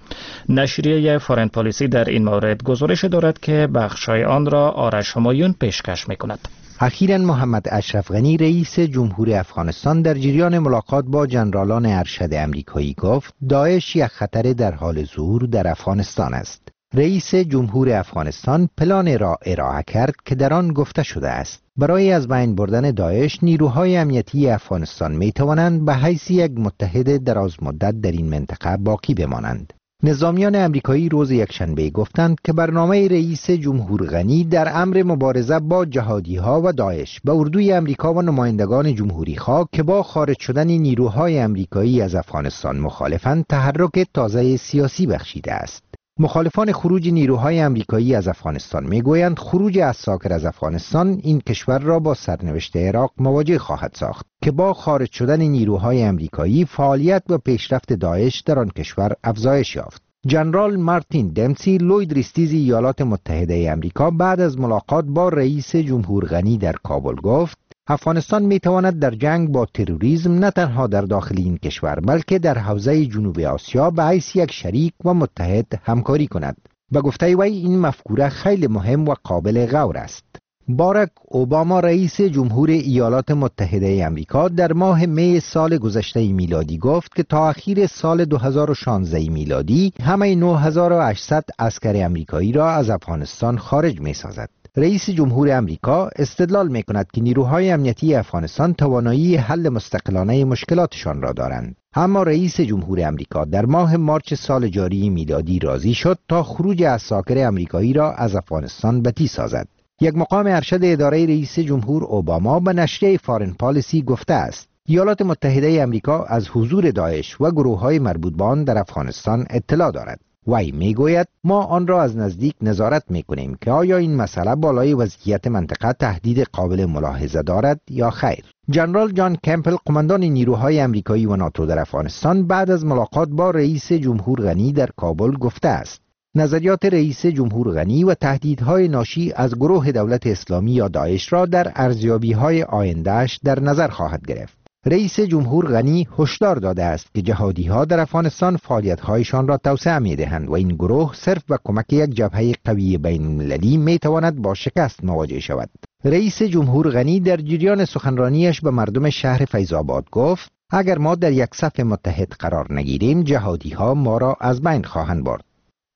نشریه فارن پالیسی در این مورد گزارش دارد که بخش‌های آن را آرش همایون پیشکش می‌کند. اخیراً محمد اشرف غنی رئیس جمهور افغانستان در جریان ملاقات با جنرالان ارشد امریکایی گفت داعش یک خطر در حال ظهور در افغانستان است. رئیس جمهور افغانستان پلان را ارائه کرد که در آن گفته شده است برای از بین بردن داعش نیروهای امنیتی افغانستان می توانند به حیث یک متحد دراز مدت در این منطقه باقی بمانند. نظامیان امریکایی روز یکشنبه گفتند که برنامه رئیس جمهور غنی در امر مبارزه با جهادی ها و داعش به اردوی امریکا و نمایندگان جمهوری خواه که با خارج شدن نیروهای امریکایی از افغانستان مخالفند تحرک تازه سیاسی بخشیده است. مخالفان خروج نیروهای امریکایی از افغانستان میگویند خروج عساکر از افغانستان این کشور را با سرنوشت عراق مواجه خواهد ساخت که با خارج شدن نیروهای امریکایی فعالیت و پیشرفت داعش در آن کشور افزایش یافت. جنرال مارتین دمسی لوید ریستیز ایالات متحده امریکا بعد از ملاقات با رئیس جمهور غنی در کابل گفت افغانستان می تواند در جنگ با تروریسم نه تنها در داخل این کشور بلکه در حوزه جنوب آسیا به حیث یک شریک و متحد همکاری کند. به گفته وی این مفکوره خیلی مهم و قابل غور است. باراک اوباما رئیس جمهور ایالات متحده امریکا در ماه می سال گذشته میلادی گفت که تا اخیر سال دو هزار و شانزده میلادی همه نه هزار و هشتصد عسکر امریکایی را از افغانستان خارج می سازد. رئیس جمهور امریکا استدلال می کند که نیروهای امنیتی افغانستان توانایی حل مستقلانه مشکلاتشان را دارند. اما رئیس جمهور امریکا در ماه مارچ سال جاری میلادی راضی شد تا خروج عساکر امریکایی را از افغانستان بتی سازد. یک مقام ارشد اداره رئیس جمهور اوباما به نشریه فارن پالیسی گفته است ایالات متحده امریکا از حضور داعش و گروه‌های مربوط به آن در افغانستان اطلاع دارد. وی میگوید ما آن را از نزدیک نظارت میکنیم که آیا این مسئله بالای وضعیت منطقه تهدید قابل ملاحظه دارد یا خیر. جنرال جان کمپل قماندان نیروهای امریکایی و ناتو در افغانستان بعد از ملاقات با رئیس جمهور غنی در کابل گفته است نظریات رئیس جمهور غنی و تهدیدهای ناشی از گروه دولت اسلامی یا داعش را در ارزیابی‌های آینده‌اش در نظر خواهد گرفت. رئیس جمهور غنی هشدار داده است که جهادی‌ها در افغانستان فعالیت‌هایشان را توسعه می‌دهند و این گروه صرف به کمک یک جبهه قوی بین‌المللی می‌تواند با شکست مواجه شود. رئیس جمهور غنی در جریان سخنرانیش به مردم شهر فیض‌آباد گفت اگر ما در یک صف متحد قرار نگیریم جهادی‌ها ما را از بین خواهند برد.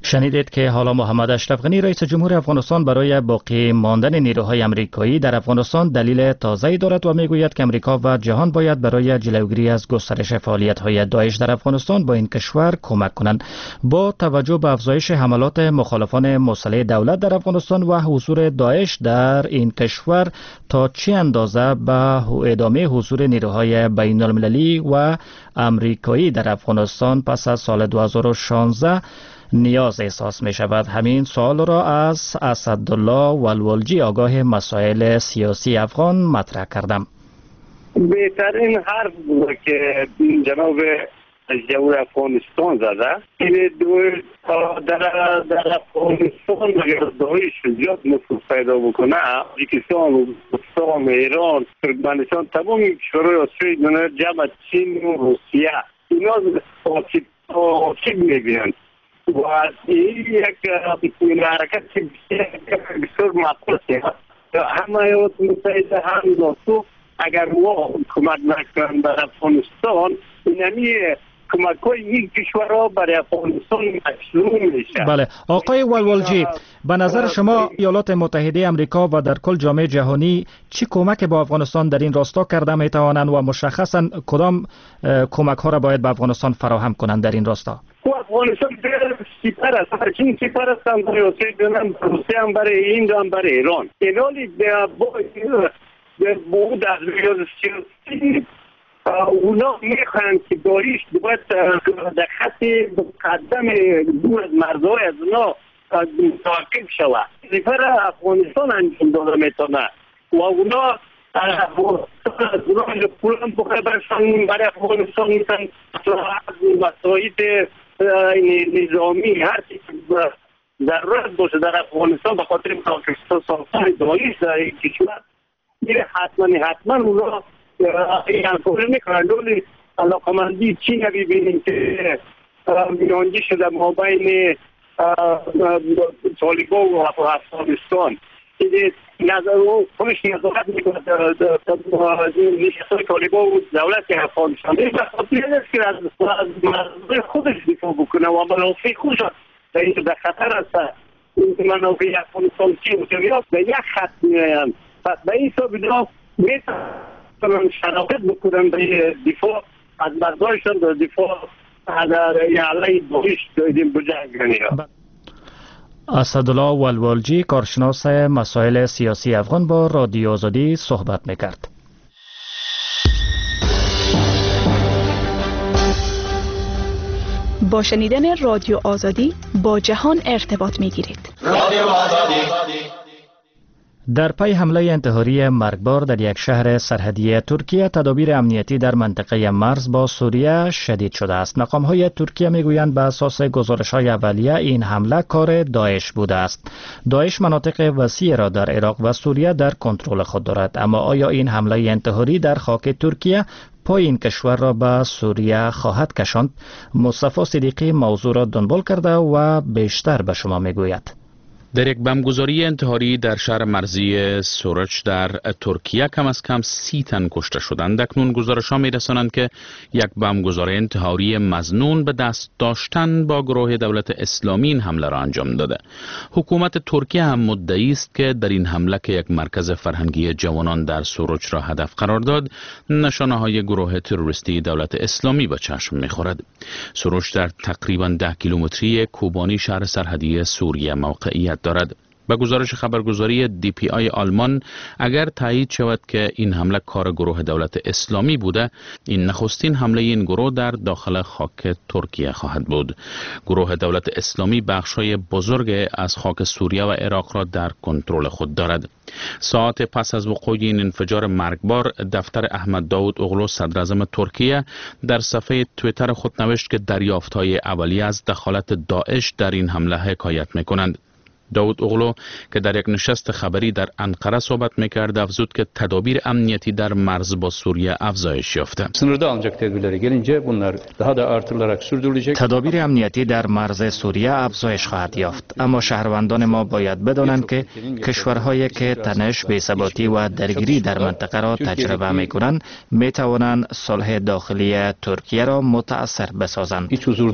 شنیدید که حالا محمد اشرف غنی رئیس جمهور افغانستان برای باقی ماندن نیروهای امریکایی در افغانستان دلیل تازه‌ای دارد و میگوید که امریکا و جهان باید برای جلوگیری از گسترش فعالیت‌های داعش در افغانستان با این کشور کمک کنند. با توجه به افزایش حملات مخالفان مسلح دولت در افغانستان و حضور داعش در این کشور، تا چه اندازه به ادامه حضور نیروهای بین‌المللی و امریکایی در افغانستان پس از سال دو هزار و شانزده نیاز احساس می شود؟ همین سوال را از اسدالله ولولجی آگاه مسائل سیاسی افغان مطرح کردم. بهترین حرف بود که جناب جمهور افغانستان زده که در در افغانستان اگر داعش زیاد نفوذ پیدا بکنه، پاکستان، افغانستان، ایران، ترکمنستان، تمام کشورهای آسیای دنیا جمع چین و روسیه اینا آسیب می‌بینند و این یک حرکت بسیار معقول است. همه ایالات متحده هم ناتو اگر ما کمک نکنند بر افغانستان، اینمی کمک های این کشورها برای افغانستان مشروع میشه. بله آقای ولولجی، به نظر شما ایالات متحده امریکا و در کل جامعه جهانی چی کمک با افغانستان در این راستا کرده می توانند و مشخصا کدام کمک ها را باید به افغانستان فراهم کنند در این راستا؟ افغانستان سپر است، چین سپر است، هم برای آسیای دنیا، روسیه هم برای هند هم برای ایران. اینالی بود از ریاض سیاسی اونا میخواهند که داعش باید در خط مقدم دور از مرزهای از اونا متوقف شود. سپر افغانستان انجام داده میتونه و اونا از اونا پولان بخواه برشان برای افغانستان میتن مساعد نظامی هر چیز ضرورت باشه در افغانستان به خاطر پاکستان ساختن داعش در این کشور میره حتما حتما اونا این انفوره میکنن. دولی علاقمندی چین ببینیم که میانجی شده ما بین طالبان و افغانستان که نظر او خودش نظارت میکنه نشستای طالبان و دولت افغانستان. این بخاطر است که از مرزهای خودش دفاع بکنه و منافع خودش در این در خطر است. این منافع افغانستان چی متویات به یک خط میایم. پس به این حساب اینا میتونن شراکت بکنن به دفاع از مرزهایشان در دفاع از علیه داعش دایدیم بجنگنی. اسدالله ولولجی، کارشناس مسائل سیاسی افغان، با رادیو آزادی صحبت میکرد. با شنیدن رادیو آزادی با جهان ارتباط میگیرید. رادیو آزادی. در پی حمله انتحاری مرگبار در یک شهر سرحدی ترکیه، تدابیر امنیتی در منطقه مرز با سوریه شدید شده است. مقام‌های ترکیه میگویند به اساس گزارش‌های اولیه این حمله کار داعش بوده است. داعش مناطق وسیع را در عراق و سوریه در کنترل خود دارد، اما آیا این حمله انتحاری در خاک ترکیه پای این کشور را به سوریه خواهد کشاند؟ مصطفی صدیقی موضوع را دنبال کرده و بیشتر به شما میگوید. در یک بمبگذاری انتحاری در شهر مرزی سورچ در ترکیه کم از کم سی تن کشته شدند. اکنون گزارش‌ها می‌رسانند که یک بمبگذاری انتحاری مظنون به دست داشتن با گروه دولت اسلامی این حمله را انجام داده. حکومت ترکیه هم مدعی است که در این حمله که یک مرکز فرهنگی جوانان در سورچ را هدف قرار داد، نشانه‌های گروه تروریستی دولت اسلامی به چشم می‌خورد. سورچ در تقریباً ده کیلومتری کوبانی شهر سرحدی سوریه موقعیت دارد. به گزارش خبرگزاری دی پی آی آلمان، اگر تایید شود که این حمله کار گروه دولت اسلامی بوده، این نخستین حمله این گروه در داخل خاک ترکیه خواهد بود. گروه دولت اسلامی بخش‌های بزرگ از خاک سوریه و عراق را در کنترل خود دارد. ساعت پس از وقوع این انفجار مرگبار، دفتر احمد داود اوغلو صدراعظم ترکیه در صفحه توییتر خود نوشت که دریافت‌های اولیه از دخالت داعش در این حمله حکایت می‌کنند. داود اوغلو که در یک نشست خبری در انقره صحبت میکرد افزود که تدابیر امنیتی در مرز با سوریه افزایش یافته. تدابیر امنیتی در مرز سوریه افزایش خواهد یافت، اما شهروندان ما باید بدانند که کشورهایی که تنش، بی‌ثباتی و درگیری در منطقه را تجربه میکنند میتوانند صلح داخلی ترکیه را متأثر بسازند.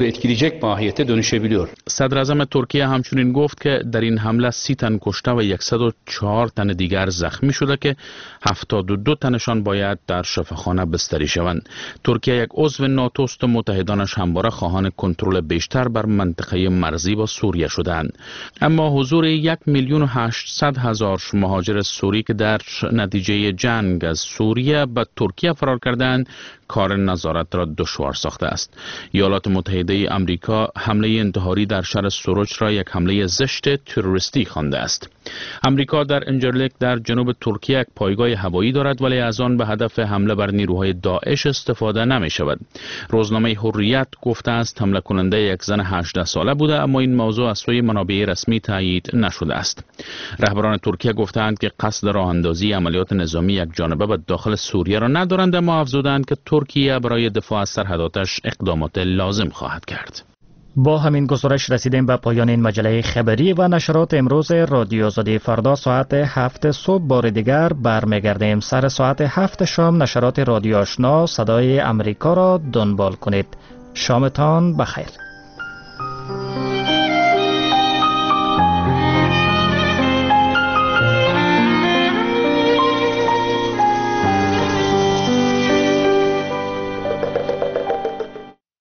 صدر اعظم ترکیه همچنین گفت که در این حمله سی تن کشته و صد و چهار تن دیگر زخمی شده که هفتاد و دو تنشان باید در شفاخانه بستری شوند. ترکیه یک عضو ناتو است و متحدانش همواره خواهان کنترل بیشتر بر منطقه مرزی با سوریه شدند. اما حضور یک میلیون و هشتصد هزار مهاجر سوری که در نتیجه جنگ از سوریه به ترکیه فرار کردند کار نظارت را دشوار ساخته است. ایالات متحده آمریکا حمله انتحاری در شهر سروج را یک حمله زشت تروریستی خوانده است. آمریکا در انجرلیک در جنوب ترکیه یک پایگاه هوایی دارد، ولی از آن به هدف حمله بر نیروهای داعش استفاده نمی شود. روزنامه حریت گفته است حمله کننده یک زن هجده ساله بوده، اما این موضوع از سوی منابع رسمی تایید نشده است. رهبران ترکیه گفتند که قصد راه اندازی عملیات نظامی یک جانبه به داخل سوریه را ندارند، اما افزودند که ترکیه برای دفاع از سرحداتش اقدامات لازم خواهد کرد. با همین گزارش رسیدیم به پایان این مجله خبری و نشرات امروز رادیو آزادی. فردا ساعت هفت صبح بار دیگر برمیگردیم. سر ساعت هفت شام نشرات رادیو آشنا صدای امریکا را دنبال کنید. شامتان بخیر.